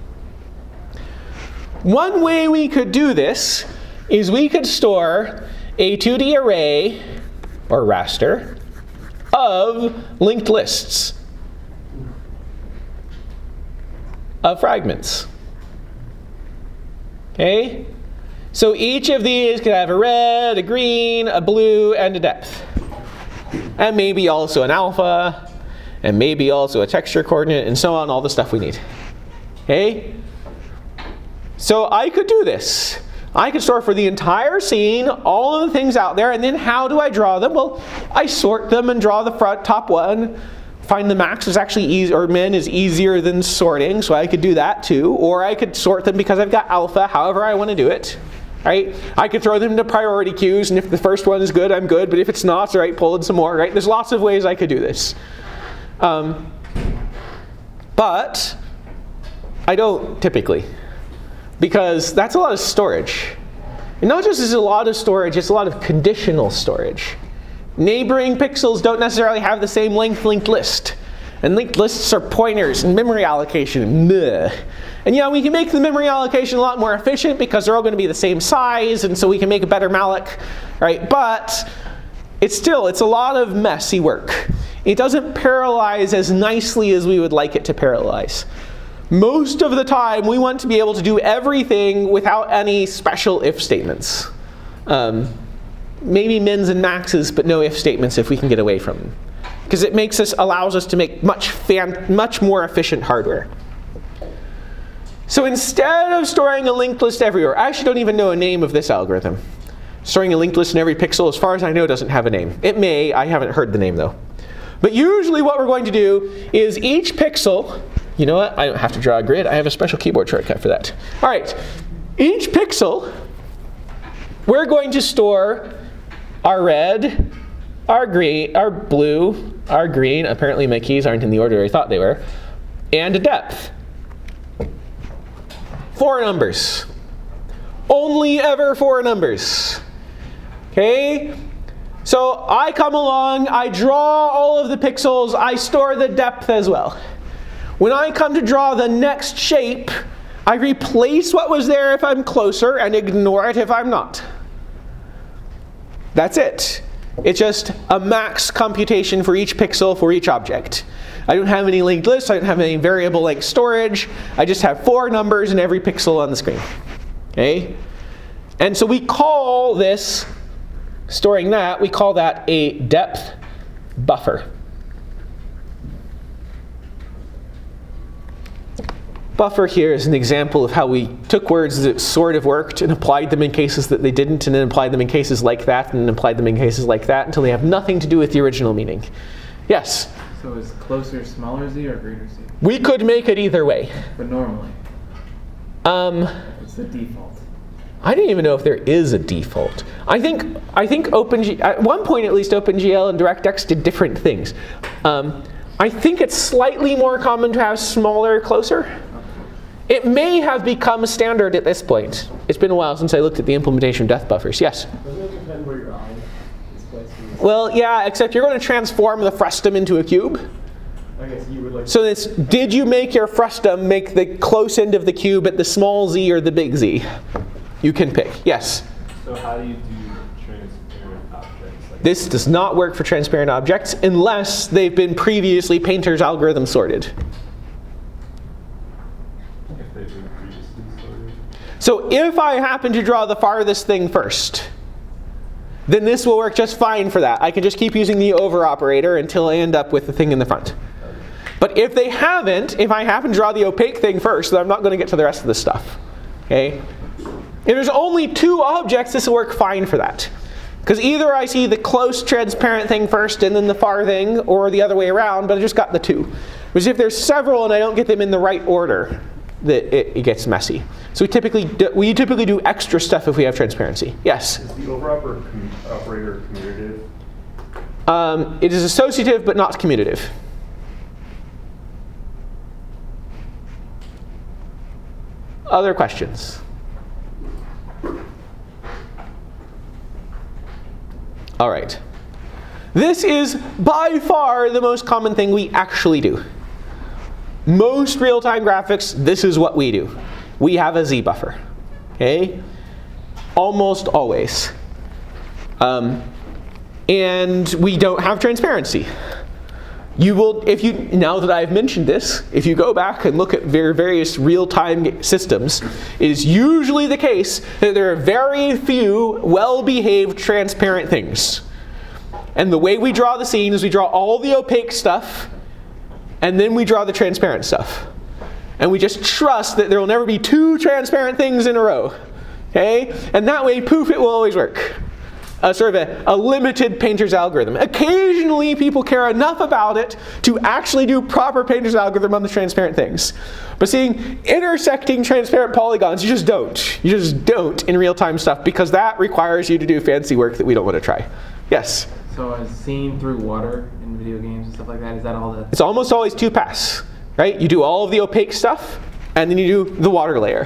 One way we could do this is we could store a 2D array, or raster, of linked lists of fragments. Okay? So each of these could have a red, a green, a blue, and a depth. And maybe also an alpha, and maybe also a texture coordinate, and so on, all the stuff we need. Okay? So I could do this. I could store for the entire scene all of the things out there, and then how do I draw them? Well, I sort them and draw the front top one. Find the max is actually easy, or min is easier than sorting, so I could do that too. Or I could sort them because I've got alpha, however I want to do it. Right? I could throw them into priority queues, and if the first one is good, I'm good. But if it's not, right, pull in some more. Right? There's lots of ways I could do this. But I don't typically, because that's a lot of storage. And not just is it a lot of storage, it's a lot of conditional storage. Neighboring pixels don't necessarily have the same length linked list. And linked lists are pointers and memory allocation. Bleh. And yeah, we can make the memory allocation a lot more efficient because they're all going to be the same size, and so we can make a better malloc, right? But it's a lot of messy work. It doesn't parallelize as nicely as we would like it to parallelize. Most of the time, we want to be able to do everything without any special if statements. Maybe mins and maxes, but no if statements if we can get away from them. Because it allows us to make much more efficient hardware. So instead of storing a linked list everywhere, I actually don't even know a name of this algorithm. Storing a linked list in every pixel, as far as I know, doesn't have a name. It may, I haven't heard the name though. But usually what we're going to do is each pixel, you know what, I don't have to draw a grid, I have a special keyboard shortcut for that. All right, each pixel, we're going to store our red, our green, our blue, our green, apparently my keys aren't in the order I thought they were, and a depth. 4 numbers. Only ever 4 numbers. Okay? So I come along, I draw all of the pixels, I store the depth as well. When I come to draw the next shape, I replace what was there if I'm closer and ignore it if I'm not. That's it. It's just a max computation for each pixel for each object. I don't have any linked lists, I don't have any variable length storage. I just have 4 numbers in every pixel on the screen. Okay? And so we call this, storing that, we call that a depth buffer. Buffer here is an example of how we took words that sort of worked and applied them in cases that they didn't, and then applied them in cases like that, and then applied them in cases like that until they have nothing to do with the original meaning. Yes? So is closer smaller Z or greater Z? We could make it either way. But normally? What's the default? I don't even know if there is a default. I think OpenGL, at one point at least, OpenGL and DirectX did different things. I think it's slightly more common to have smaller closer. It may have become standard at this point. It's been a while since I looked at the implementation of depth buffers. Yes? Doesn't it depend where your eye is placed? Well, yeah, except you're going to transform the frustum into a cube. Okay, so you would like. So it's, did you make your frustum make the close end of the cube at the small z or the big Z? You can pick. Yes? So how do you do transparent objects? This does not work for transparent objects unless they've been previously Painter's algorithm sorted. So if I happen to draw the farthest thing first, then this will work just fine for that. I can just keep using the over operator until I end up with the thing in the front. But if they haven't, if I happen to draw the opaque thing first, then I'm not going to get to the rest of the stuff. Okay? If there's only 2 objects, this will work fine for that. Because either I see the close transparent thing first and then the far thing, or the other way around, but I just got the 2. Whereas if there's several and I don't get them in the right order, that it gets messy. So we typically do extra stuff if we have transparency. Yes? Is the over operator commutative? It is associative but not commutative. Other questions? All right. This is by far the most common thing we actually do. Most real-time graphics, this is what we do. We have a z-buffer. Okay? Almost always. And we don't have transparency. You will, now that I've mentioned this, if you go back and look at various real-time systems, it is usually the case that there are very few well-behaved transparent things. And the way we draw the scene is we draw all the opaque stuff, and then we draw the transparent stuff. And we just trust that there will never be 2 transparent things in a row. Okay? And that way, poof, it will always work. Sort of a limited painter's algorithm. Occasionally, people care enough about it to actually do proper painter's algorithm on the transparent things. But seeing intersecting transparent polygons, you just don't. You just don't in real-time stuff, because that requires you to do fancy work that we don't want to try. Yes? So a scene through water in video games and stuff like that, is that all that? It's almost always 2 pass, right? You do all of the opaque stuff, and then you do the water layer.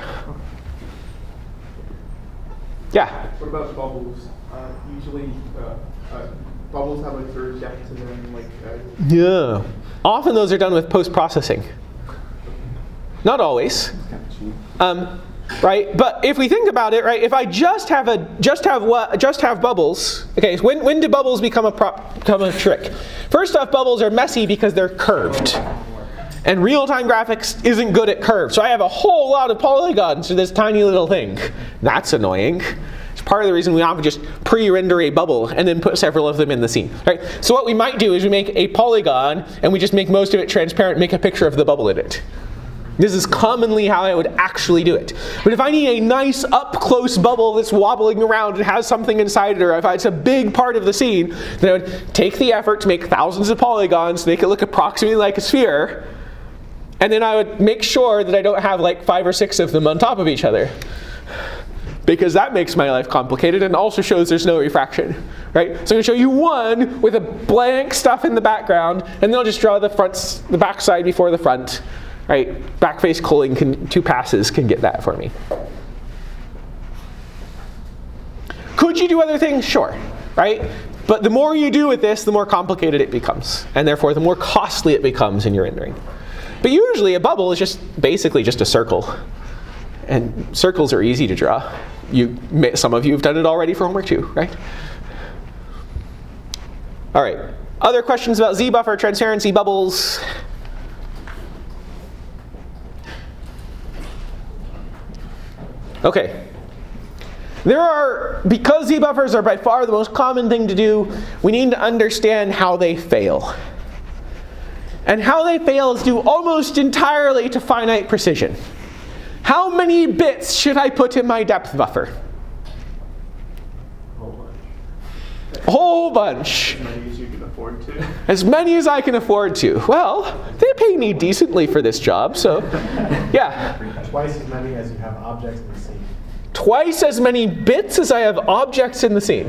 Yeah? What about bubbles? Usually, bubbles have a certain depth to them. Yeah. Often those are done with post-processing. Not always. Right? But if we think about it, right? If I just have bubbles. Okay. So when do bubbles become a trick? First off, bubbles are messy because they're curved. And real-time graphics isn't good at curves. So I have a whole lot of polygons for this tiny little thing. That's annoying. It's part of the reason we often just pre-render a bubble and then put several of them in the scene. Right? So what we might do is we make a polygon and we just make most of it transparent, make a picture of the bubble in it. This is commonly how I would actually do it. But if I need a nice up-close bubble that's wobbling around and has something inside it, or if it's a big part of the scene, then I would take the effort to make thousands of polygons to make it look approximately like a sphere. And then I would make sure that I don't have like 5 or 6 of them on top of each other. Because that makes my life complicated and also shows there's no refraction. Right? So I'm going to show you one with a blank stuff in the background, and then I'll just draw the back side before the front. Right? Backface culling 2 passes can get that for me. Could you do other things? Sure. Right? But the more you do with this, the more complicated it becomes. And therefore, the more costly it becomes in your rendering. But usually a bubble is just basically just a circle. And circles are easy to draw. Some of you have done it already for homework too, right? All right. Other questions about z-buffer, transparency, bubbles? Okay. Because z-buffers are by far the most common thing to do, we need to understand how they fail. And how they fail is due almost entirely to finite precision. How many bits should I put in my depth buffer? A whole bunch. As many as you can afford to. As many as I can afford to. Well, they pay me decently for this job, so yeah. Twice as many as you have objects in the scene. Twice as many bits as I have objects in the scene.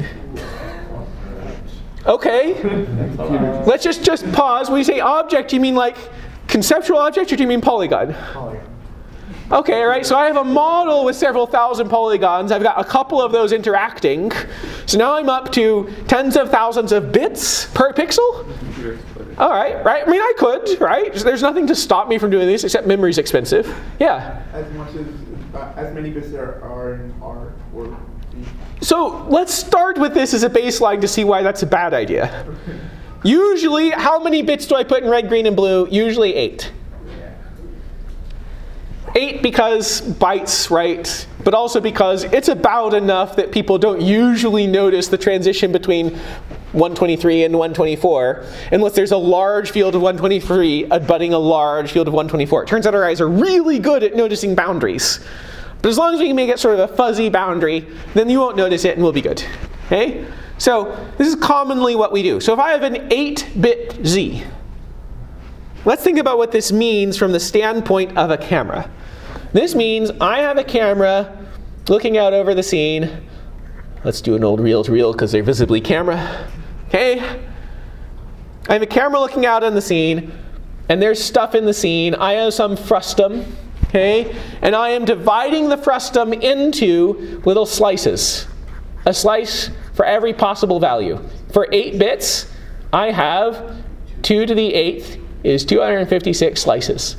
Okay. Let's just pause. When you say object, do you mean like conceptual object, or do you mean polygon? Polygon. Okay, right, so I have a model with several thousand polygons. I've got a couple of those interacting. So now I'm up to tens of thousands of bits per pixel. All right, right? I mean, I could, right? There's nothing to stop me from doing this except memory's expensive. Yeah? As many bits there are in R or B. So let's start with this as a baseline to see why that's a bad idea. Usually, how many bits do I put in red, green, and blue? Usually 8. 8 because bytes, right? But also because it's about enough that people don't usually notice the transition between 123 and 124, unless there's a large field of 123 abutting a large field of 124. It turns out our eyes are really good at noticing boundaries. But as long as we can make it sort of a fuzzy boundary, then you won't notice it and we'll be good. Okay? So this is commonly what we do. So if I have an 8-bit Z, let's think about what this means from the standpoint of a camera. This means I have a camera looking out over the scene. Let's do an old reel-to-reel because they're visibly camera. Okay? I have a camera looking out on the scene, and there's stuff in the scene. I have some frustum, okay? And I am dividing the frustum into little slices. A slice for every possible value. For 8 bits, I have 2 to the 8th is 256 slices.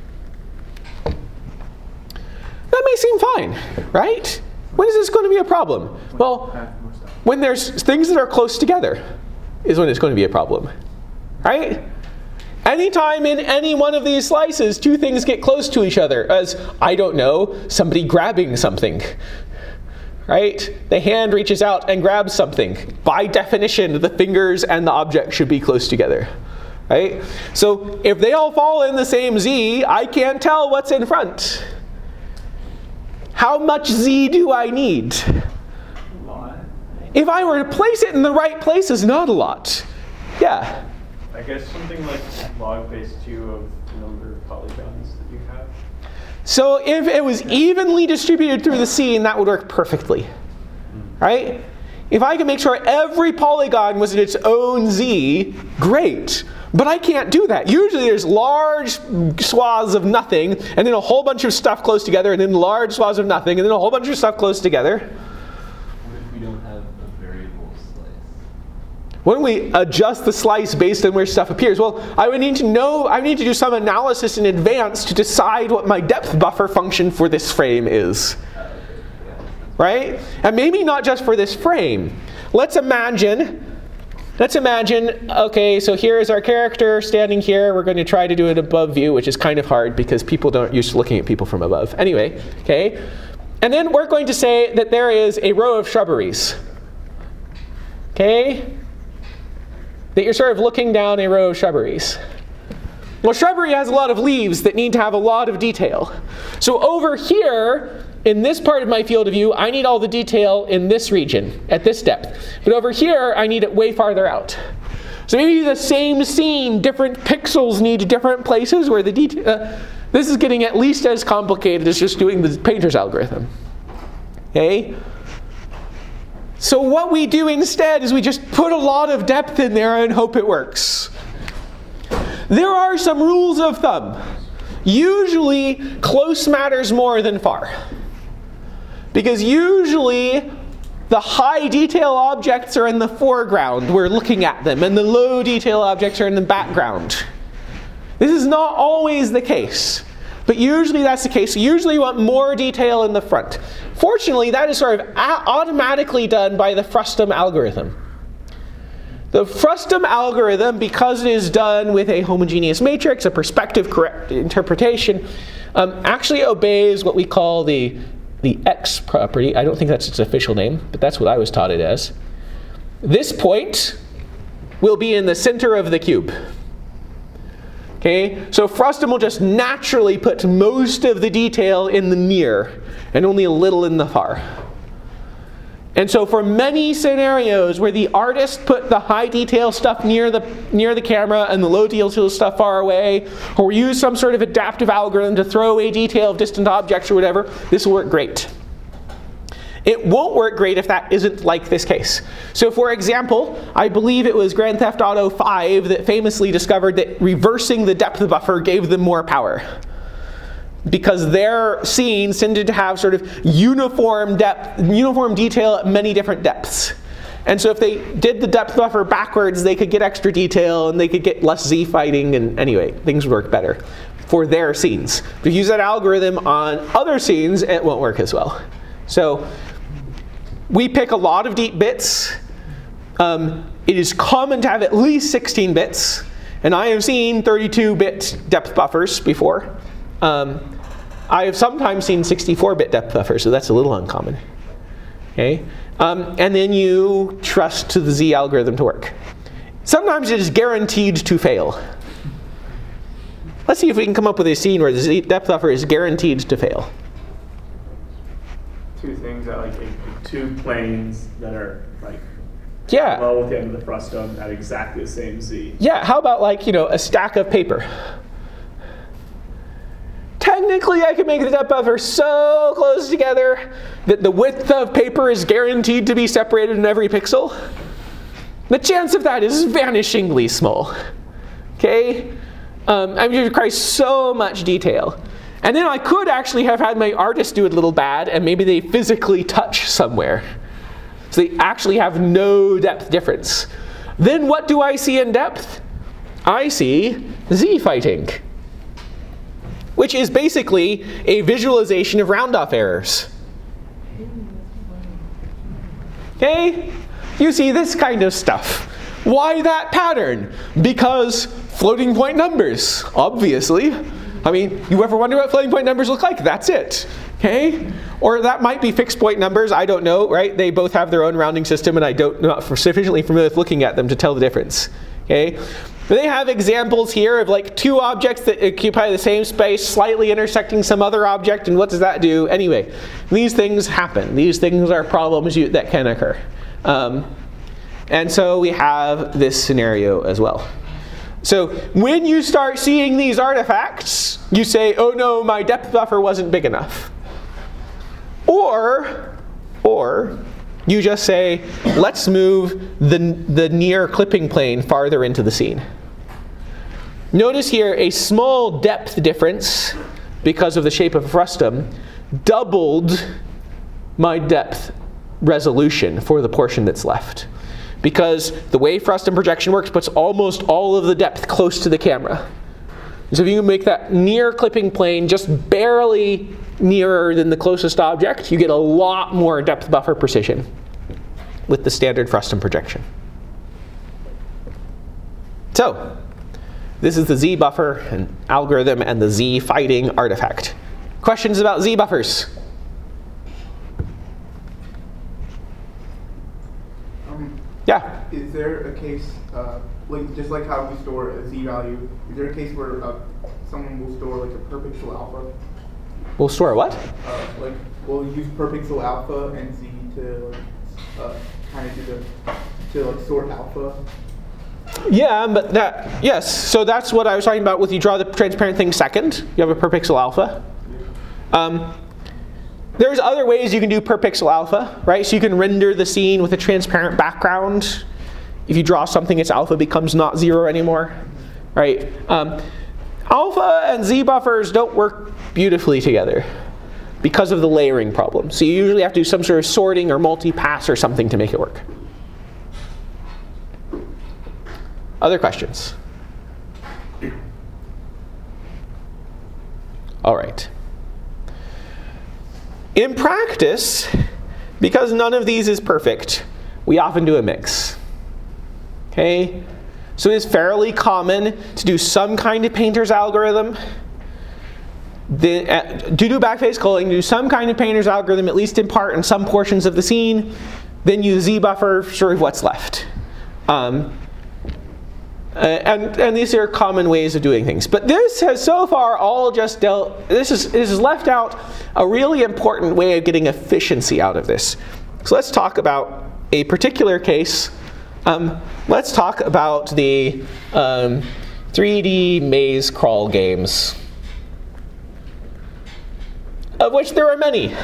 That may seem fine, right? When is this going to be a problem? Well, when there's things that are close together is when it's going to be a problem, right? Anytime in any one of these slices, 2 things get close to each other, as, I don't know, somebody grabbing something, right? The hand reaches out and grabs something. By definition, the fingers and the object should be close together, right? So if they all fall in the same Z, I can't tell what's in front. How much Z do I need? A lot. If I were to place it in the right places, not a lot. Yeah. I guess something like log base 2 of the number of polygons that you have. So if it was evenly distributed through the scene, that would work perfectly, right? If I could make sure every polygon was in its own Z, great. But I can't do that. Usually there's large swaths of nothing, and then a whole bunch of stuff close together, and then large swaths of nothing, and then a whole bunch of stuff close together. What if we don't have a variable slice? Why don't we adjust the slice based on where stuff appears? Well, I would need to do some analysis in advance to decide what my depth buffer function for this frame is. Right? And maybe not just for this frame. Let's imagine, okay, so here is our character standing here. We're going to try to do an above view, which is kind of hard because people don't used to looking at people from above. Anyway, okay. And then we're going to say that there is a row of shrubberies. Okay? That you're sort of looking down a row of shrubberies. Well, shrubbery has a lot of leaves that need to have a lot of detail. So over here, in this part of my field of view, I need all the detail in this region, at this depth. But over here, I need it way farther out. So maybe the same scene, different pixels need different places where the detail... this is getting at least as complicated as just doing the painter's algorithm. Okay? So what we do instead is we just put a lot of depth in there and hope it works. There are some rules of thumb. Usually, close matters more than far. Because usually, the high detail objects are in the foreground. We're looking at them. And the low detail objects are in the background. This is not always the case. But usually that's the case. Usually you want more detail in the front. Fortunately, that is sort of automatically done by the Frustum algorithm. The Frustum algorithm, because it is done with a homogeneous matrix, a perspective correct interpretation, actually obeys what we call the X property. I don't think that's its official name, but that's what I was taught it as. This point will be in the center of the cube. Okay, so Frustum will just naturally put most of the detail in the near and only a little in the far. And so for many scenarios where the artist put the high detail stuff near the camera and the low detail stuff far away, or use some sort of adaptive algorithm to throw away detail of distant objects or whatever, this will work great. It won't work great if that isn't like this case. So for example, I believe it was Grand Theft Auto 5 that famously discovered that reversing the depth buffer gave them more power. Because their scenes tended to have sort of uniform detail at many different depths. And so if they did the depth buffer backwards, they could get extra detail and they could get less Z fighting, and anyway, things would work better for their scenes. If you use that algorithm on other scenes, it won't work as well. So we pick a lot of deep bits. It is common to have at least 16 I have sometimes seen 64-bit depth buffer, so that's a little uncommon. Okay, and then you trust to the Z algorithm to work. Sometimes it is guaranteed to fail. Let's see if we can come up with a scene where the Z depth buffer is guaranteed to fail. Two things that like two planes that are like Yeah. low at the end of the frustum at exactly the same Z. Yeah, how about like, a stack of paper? Technically, I can make the depth buffer so close together that the width of paper is guaranteed to be separated in every pixel. The chance of that is vanishingly small. Okay? I mean, it requires so much detail. And then I could actually have had my artist do it a little bad, and maybe they physically touch somewhere. So they actually have no depth difference. Then what do I see in depth? I see Z fighting, which is basically a visualization of round-off errors. Okay? You see this kind of stuff. Why that pattern? Because floating point numbers, obviously. I mean, you ever wonder what floating point numbers look like? That's it. Okay? Or that might be fixed point numbers, I don't know, right? They both have their own rounding system, and I don't know sufficiently familiar with looking at them to tell the difference. Okay? But they have examples here of like two objects that occupy the same space, slightly intersecting some other object, and what does that do? Anyway, these things happen. These things are problems that can occur. And so we have this scenario as well. So when you start seeing these artifacts, you say, oh no, my depth buffer wasn't big enough. Or you just say, let's move the near clipping plane farther into the scene. Notice here a small depth difference, because of the shape of a frustum, doubled my depth resolution for the portion that's left. Because the way frustum projection works puts almost all of the depth close to the camera. So if you make that near clipping plane just barely nearer than the closest object, you get a lot more depth buffer precision with the standard frustum projection. So this is the Z buffer and algorithm and the Z fighting artifact. Questions about Z buffers? Yeah. Is there a case, just like how we store a Z value, is there a case where someone will store like a per pixel alpha? We'll store what? We'll use per pixel alpha and Z to kind of do to sort alpha. Yeah, but yes. So that's what I was talking about with you draw the transparent thing second. You have a per pixel alpha. There's other ways you can do per pixel alpha, right? So you can render the scene with a transparent background. If you draw something, its alpha becomes not 0 anymore, right? Alpha and Z buffers don't work beautifully together because of the layering problem. So you usually have to do some sort of sorting or multi-pass or something to make it work. Other questions? All right. In practice, because none of these is perfect, we often do a mix. Okay? So it is fairly common to do some kind of painter's algorithm, to do backface culling, do some kind of painter's algorithm, at least in part in some portions of the scene, then use Z buffer, sort of what's left. And these are common ways of doing things. But this has so far all just this has left out a really important way of getting efficiency out of this. So let's talk about a particular case. Let's talk about the 3D maze crawl games, of which there are many.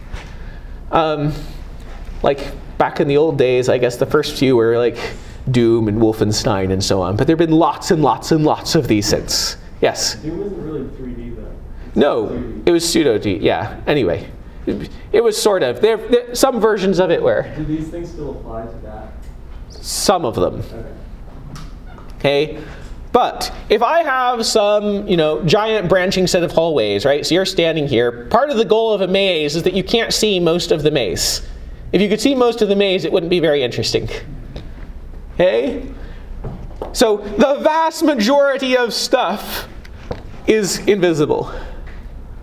Like back in the old days, I guess the first few were like Doom and Wolfenstein and so on, but there have been lots and lots and lots of these since. Yes? Doom wasn't really 3D though. No, it was pseudo-D, yeah. Anyway, it was sort of. Some versions of it were. Do these things still apply to that? Some of them. Okay. Okay? But if I have some, giant branching set of hallways, right? So you're standing here. Part of the goal of a maze is that you can't see most of the maze. If you could see most of the maze, it wouldn't be very interesting. Okay? So the vast majority of stuff is invisible.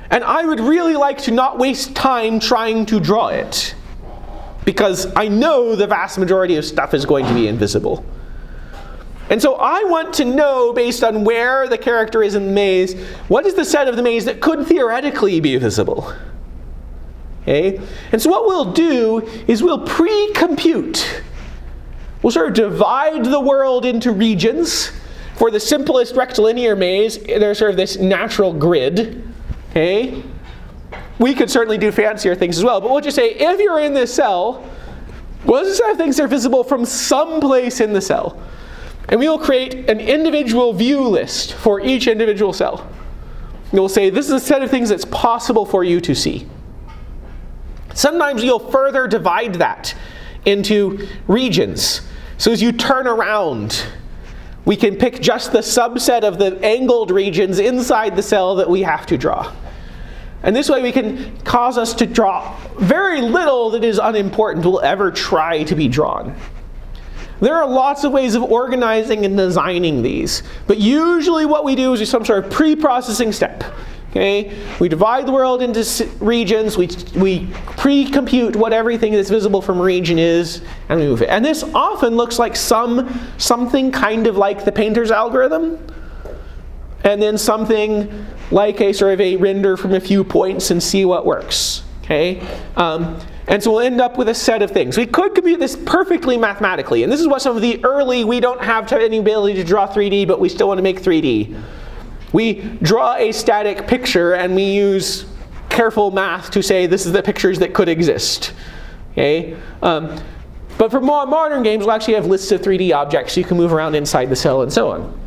And I would really like to not waste time trying to draw it, because I know the vast majority of stuff is going to be invisible. And so I want to know, based on where the character is in the maze, what is the set of the maze that could theoretically be visible? Okay? And so what we'll do is we'll pre-compute. We'll sort of divide the world into regions. For the simplest rectilinear maze, there's sort of this natural grid. Okay? We could certainly do fancier things as well, but we'll just say, if you're in this cell, what is the set of things that are visible from some place in the cell? And we will create an individual view list for each individual cell. And we'll say, this is a set of things that's possible for you to see. Sometimes you'll further divide that into regions. So as you turn around, we can pick just the subset of the angled regions inside the cell that we have to draw. And this way we can cause us to draw very little that is unimportant will ever try to be drawn. There are lots of ways of organizing and designing these, but usually what we do is some sort of pre-processing step. Okay? We divide the world into regions, we pre-compute what everything that's visible from a region is, and we move it. And this often looks like something kind of like the painter's algorithm, and then something like a sort of a render from a few points and see what works. Okay? And so we'll end up with a set of things. We could compute this perfectly mathematically, and this is what some of the early, we don't have any ability to draw 3D, but we still want to make 3D. We draw a static picture and we use careful math to say this is the pictures that could exist. Okay? But for more modern games, we'll actually have lists of 3D objects so you can move around inside the cell and so on.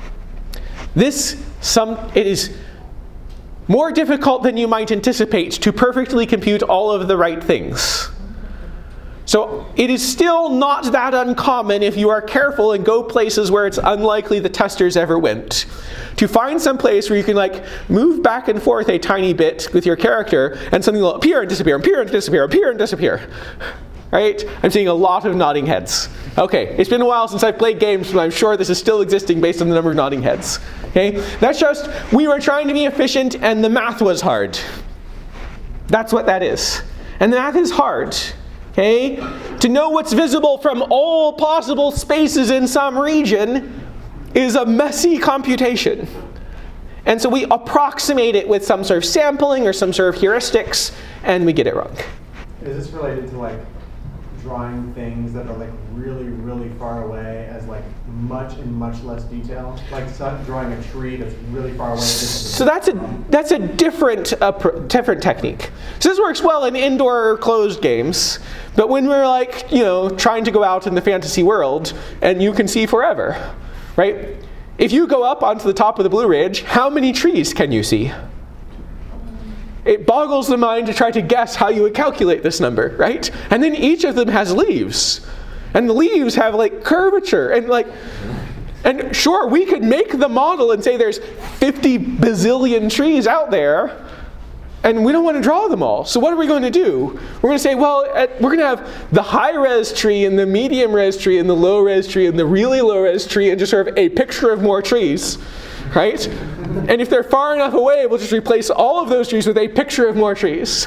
It is more difficult than you might anticipate to perfectly compute all of the right things. So it is still not that uncommon, if you are careful and go places where it's unlikely the testers ever went, to find some place where you can move back and forth a tiny bit with your character and something will appear and disappear, appear and disappear, appear and disappear. Right? I'm seeing a lot of nodding heads. Okay, it's been a while since I've played games, but I'm sure this is still existing based on the number of nodding heads. Okay? That's just, we were trying to be efficient and the math was hard. That's what that is. And the math is hard. Okay? To know what's visible from all possible spaces in some region is a messy computation. And so we approximate it with some sort of sampling or some sort of heuristics, and we get it wrong. Is this related to drawing things that are really, really far away as much in much less detail? Drawing a tree that's really far away. So that's a different technique. So this works well in indoor closed games, but when we're trying to go out in the fantasy world and you can see forever, right? If you go up onto the top of the Blue Ridge, how many trees can you see? It boggles the mind to try to guess how you would calculate this number, right? And then each of them has leaves. And the leaves have curvature and sure, we could make the model and say there's 50 bazillion trees out there, and we don't want to draw them all. So what are we going to do? We're going to say, well, we're going to have the high-res tree and the medium-res tree and the low-res tree and the really low-res tree and just sort of a picture of more trees, right? And if they're far enough away, we'll just replace all of those trees with a picture of more trees.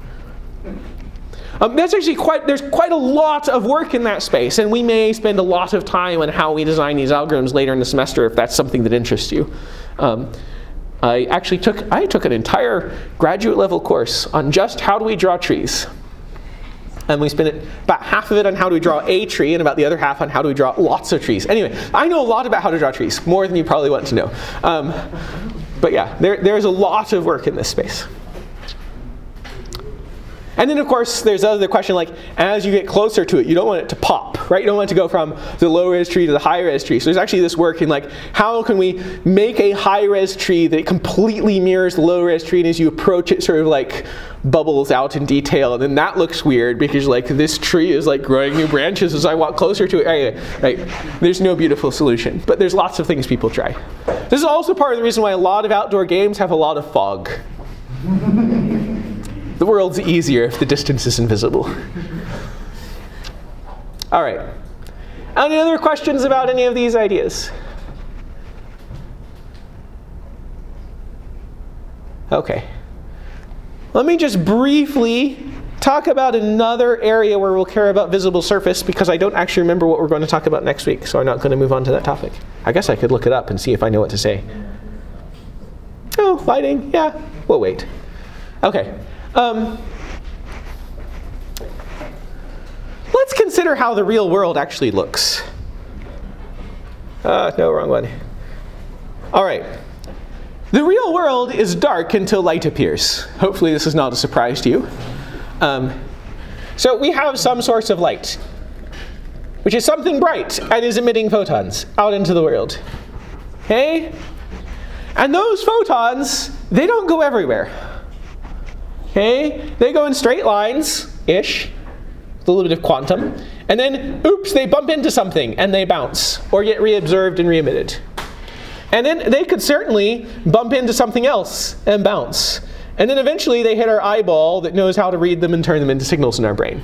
That's actually there's quite a lot of work in that space, and we may spend a lot of time on how we design these algorithms later in the semester if that's something that interests you. I took an entire graduate level course on just how do we draw trees. And we spent about half of it on how do we draw a tree and about the other half on how do we draw lots of trees. Anyway, I know a lot about how to draw trees, more than you probably want to know. But yeah, there's a lot of work in this space. And then, of course, there's the other question, as you get closer to it, you don't want it to pop, right? You don't want it to go from the low-res tree to the high-res tree. So there's actually this work in, how can we make a high-res tree that completely mirrors the low-res tree, and as you approach it, sort of bubbles out in detail, and then that looks weird because this tree is growing new branches as I walk closer to it. Anyway, right? There's no beautiful solution, but there's lots of things people try. This is also part of the reason why a lot of outdoor games have a lot of fog. The world's easier if the distance is invisible. All right. Any other questions about any of these ideas? Okay. let me just briefly talk about another area where we'll care about visible surface, because I don't actually remember what we're going to talk about next week, so I'm not going to move on to that topic. I guess I could look it up and see if I know what to say. Oh, lighting, yeah, we'll wait. Okay. Let's consider how the real world actually looks. No, wrong one. All right. The real world is dark until light appears. Hopefully this is not a surprise to you. So we have some source of light, which is something bright and is emitting photons out into the world. Okay? And those photons, they don't go everywhere. Okay? They go in straight lines-ish, with a little bit of quantum, and then, oops, they bump into something and they bounce, or get reobserved and re-emitted. And then they could certainly bump into something else and bounce. And then eventually they hit our eyeball that knows how to read them and turn them into signals in our brain.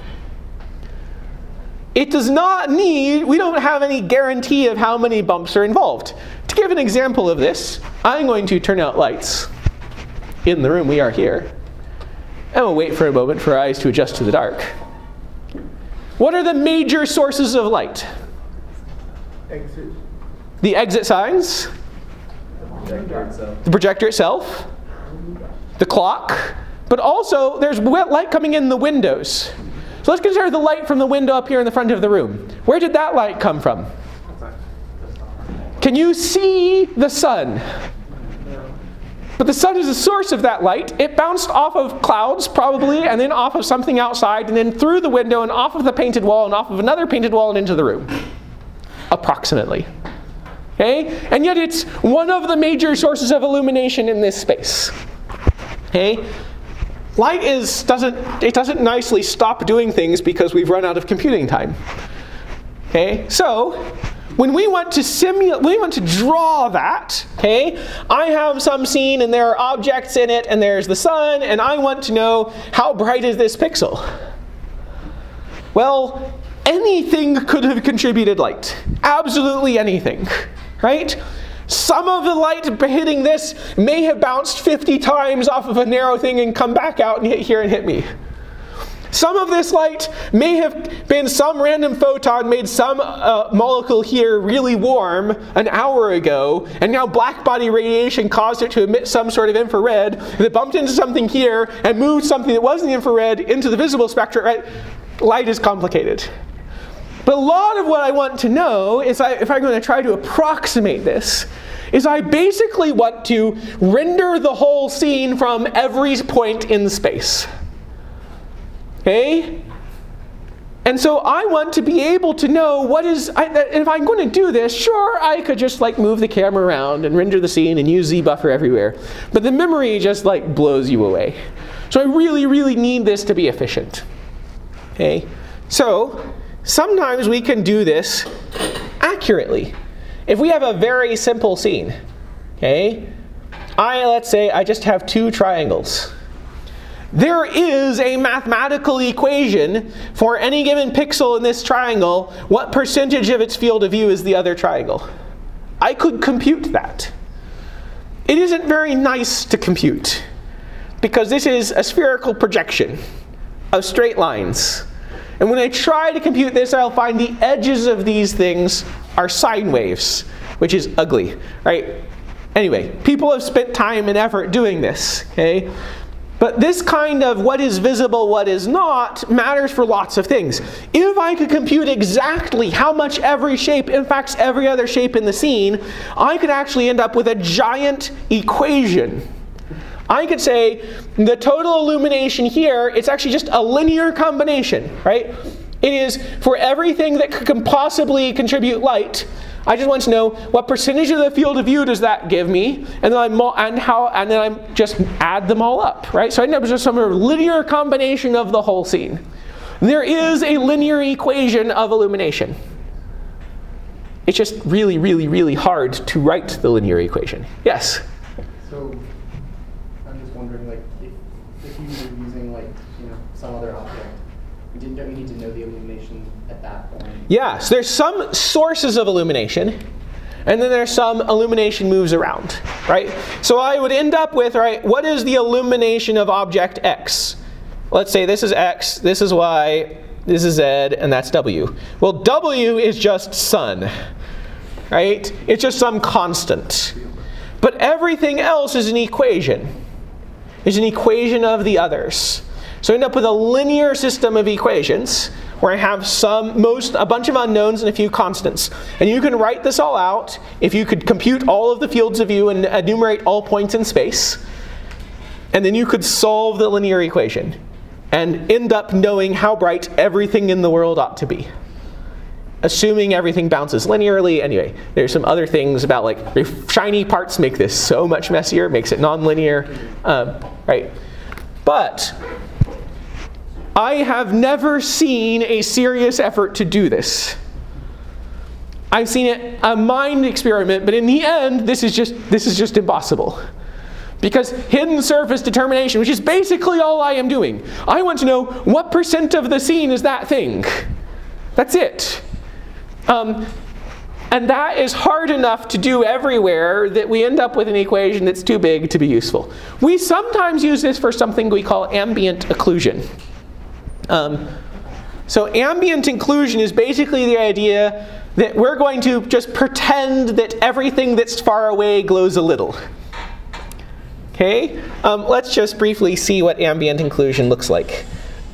It does not need, we don't have any guarantee of how many bumps are involved. To give an example of this, I'm going to turn out lights in the room we are here. And we'll wait for a moment for our eyes to adjust to the dark. What are the major sources of light? Exit. The exit signs. The projector itself. The clock. But also, there's light coming in the windows. So let's consider the light from the window up here in the front of the room. Where did that light come from? Can you see the sun? But the sun is the source of that light. It bounced off of clouds, probably, and then off of something outside, and then through the window, and off of the painted wall, and off of another painted wall, and into the room. Approximately. Okay? And yet it's one of the major sources of illumination in this space. Okay? Light doesn't nicely stop doing things because we've run out of computing time. Okay? So, when we want to draw that, okay, I have some scene and there are objects in it and there's the sun, and I want to know how bright is this pixel. Well, anything could have contributed light. Absolutely anything, right? Some of the light hitting this may have bounced 50 times off of a narrow thing and come back out and hit here and hit me. Some of this light may have been some random photon made some molecule here really warm an hour ago, and now blackbody radiation caused it to emit some sort of infrared that bumped into something here and moved something that wasn't infrared into the visible spectrum, right? Light is complicated. But a lot of what I want to know is, if I'm going to try to approximate this, is I basically want to render the whole scene from every point in space. Okay? And so I want to be able to know what is, if I'm going to do this, sure, I could just move the camera around and render the scene and use Z-buffer everywhere. But the memory just blows you away. So I really, really need this to be efficient. Okay? So sometimes we can do this accurately. If we have a very simple scene, okay? Let's say I just have two triangles. There is a mathematical equation for any given pixel in this triangle, what percentage of its field of view is the other triangle. I could compute that. It isn't very nice to compute, because this is a spherical projection of straight lines. And when I try to compute this, I'll find the edges of these things are sine waves, which is ugly, right? Anyway, people have spent time and effort doing this, okay? But this kind of what is visible, what is not, matters for lots of things. If I could compute exactly how much every shape impacts every other shape in the scene, I could actually end up with a giant equation. I could say the total illumination here, it's actually just a linear combination, right? It is for everything that could possibly contribute light. I just want to know what percentage of the field of view does that give me, and then I just add them all up, right? So I end up with just some sort of linear combination of the whole scene. There is a linear equation of illumination. It's just really, really, really hard to write the linear equation. Yes? So I'm just wondering, if you were using some other object, don't you need to know the illumination at that point? Yeah, so there's some sources of illumination, and then there's some illumination moves around, right? So I would end up with, right, what is the illumination of object X? Let's say this is X, this is Y, this is Z, and that's W. Well, W is just sun, right? It's just some constant. But everything else is an equation. It's an equation of the others. So I end up with a linear system of equations where I have a bunch of unknowns and a few constants. And you can write this all out if you could compute all of the fields of view and enumerate all points in space. And then you could solve the linear equation and end up knowing how bright everything in the world ought to be. Assuming everything bounces linearly. Anyway, there's some other things about like shiny parts make this so much messier, makes it nonlinear, right? But I have never seen a serious effort to do this. I've seen it a mind experiment, but in the end, this is just impossible. Because hidden surface determination, which is basically all I am doing, I want to know what % of the scene is that thing. That's it. And that is hard enough to do everywhere that we end up with an equation that's too big to be useful. We sometimes use this for something we call ambient occlusion. So ambient occlusion is basically the idea that we're going to just pretend that everything that's far away glows a little. Okay? Let's just briefly see what ambient occlusion looks like.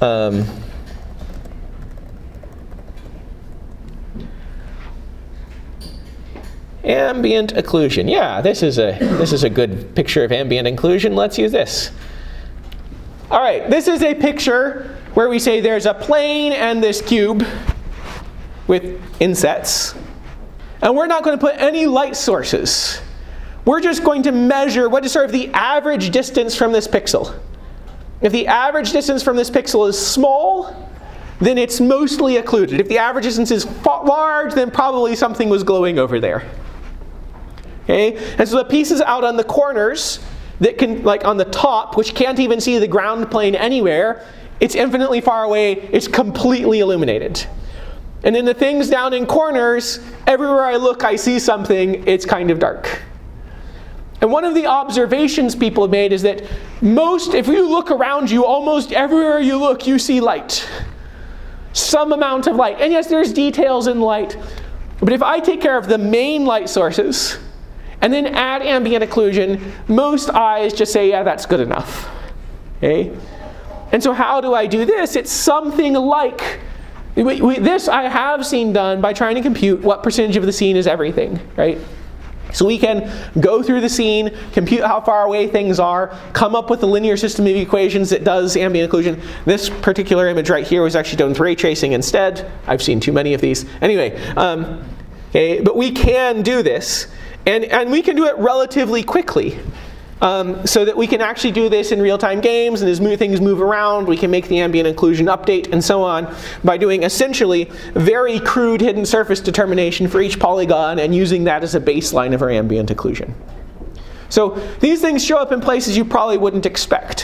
Ambient occlusion. Yeah, this is a good picture of ambient occlusion. Let's use this. All right, this is a picture where we say there's a plane and this cube with insets. And we're not going to put any light sources. We're just going to measure what is sort of the average distance from this pixel. If the average distance from this pixel is small, then it's mostly occluded. If the average distance is large, then probably something was glowing over there. Okay? And so the pieces out on the corners that can, like on the top, which can't even see the ground plane anywhere, it's infinitely far away, it's completely illuminated. And then the things down in corners, everywhere I look, I see something, it's kind of dark. And one of the observations people have made is that if you look around you, almost everywhere you look, you see light. Some amount of light. And yes, there's details in light. But if I take care of the main light sources, and then add ambient occlusion, most eyes just say, yeah, that's good enough. Okay? And so how do I do this? It's something like, this I have seen done by trying to compute what percentage of the scene is everything, right? So we can go through the scene, compute how far away things are, come up with a linear system of equations that does ambient occlusion. This particular image right here was actually done with ray tracing instead. I've seen too many of these. Anyway, okay, but we can do this. And we can do it relatively quickly. So that we can actually do this in real-time games, and as things move around, we can make the ambient occlusion update and so on by doing essentially very crude hidden surface determination for each polygon and using that as a baseline of our ambient occlusion. So these things show up in places you probably wouldn't expect.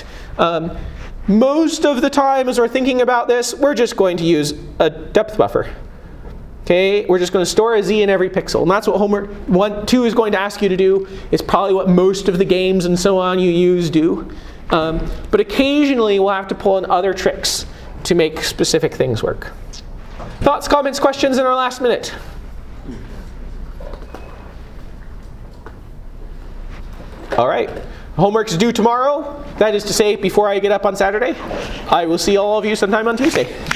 Most of the time as we're thinking about this, we're just going to use a depth buffer. Okay, we're just going to store a z in every pixel. And that's what homework 2 is going to ask you to do. It's probably what most of the games and so on you use do. But occasionally we'll have to pull in other tricks to make specific things work. Thoughts, comments, questions in our last minute? All right. Homework's due tomorrow. That is to say, before I get up on Saturday. I will see all of you sometime on Tuesday.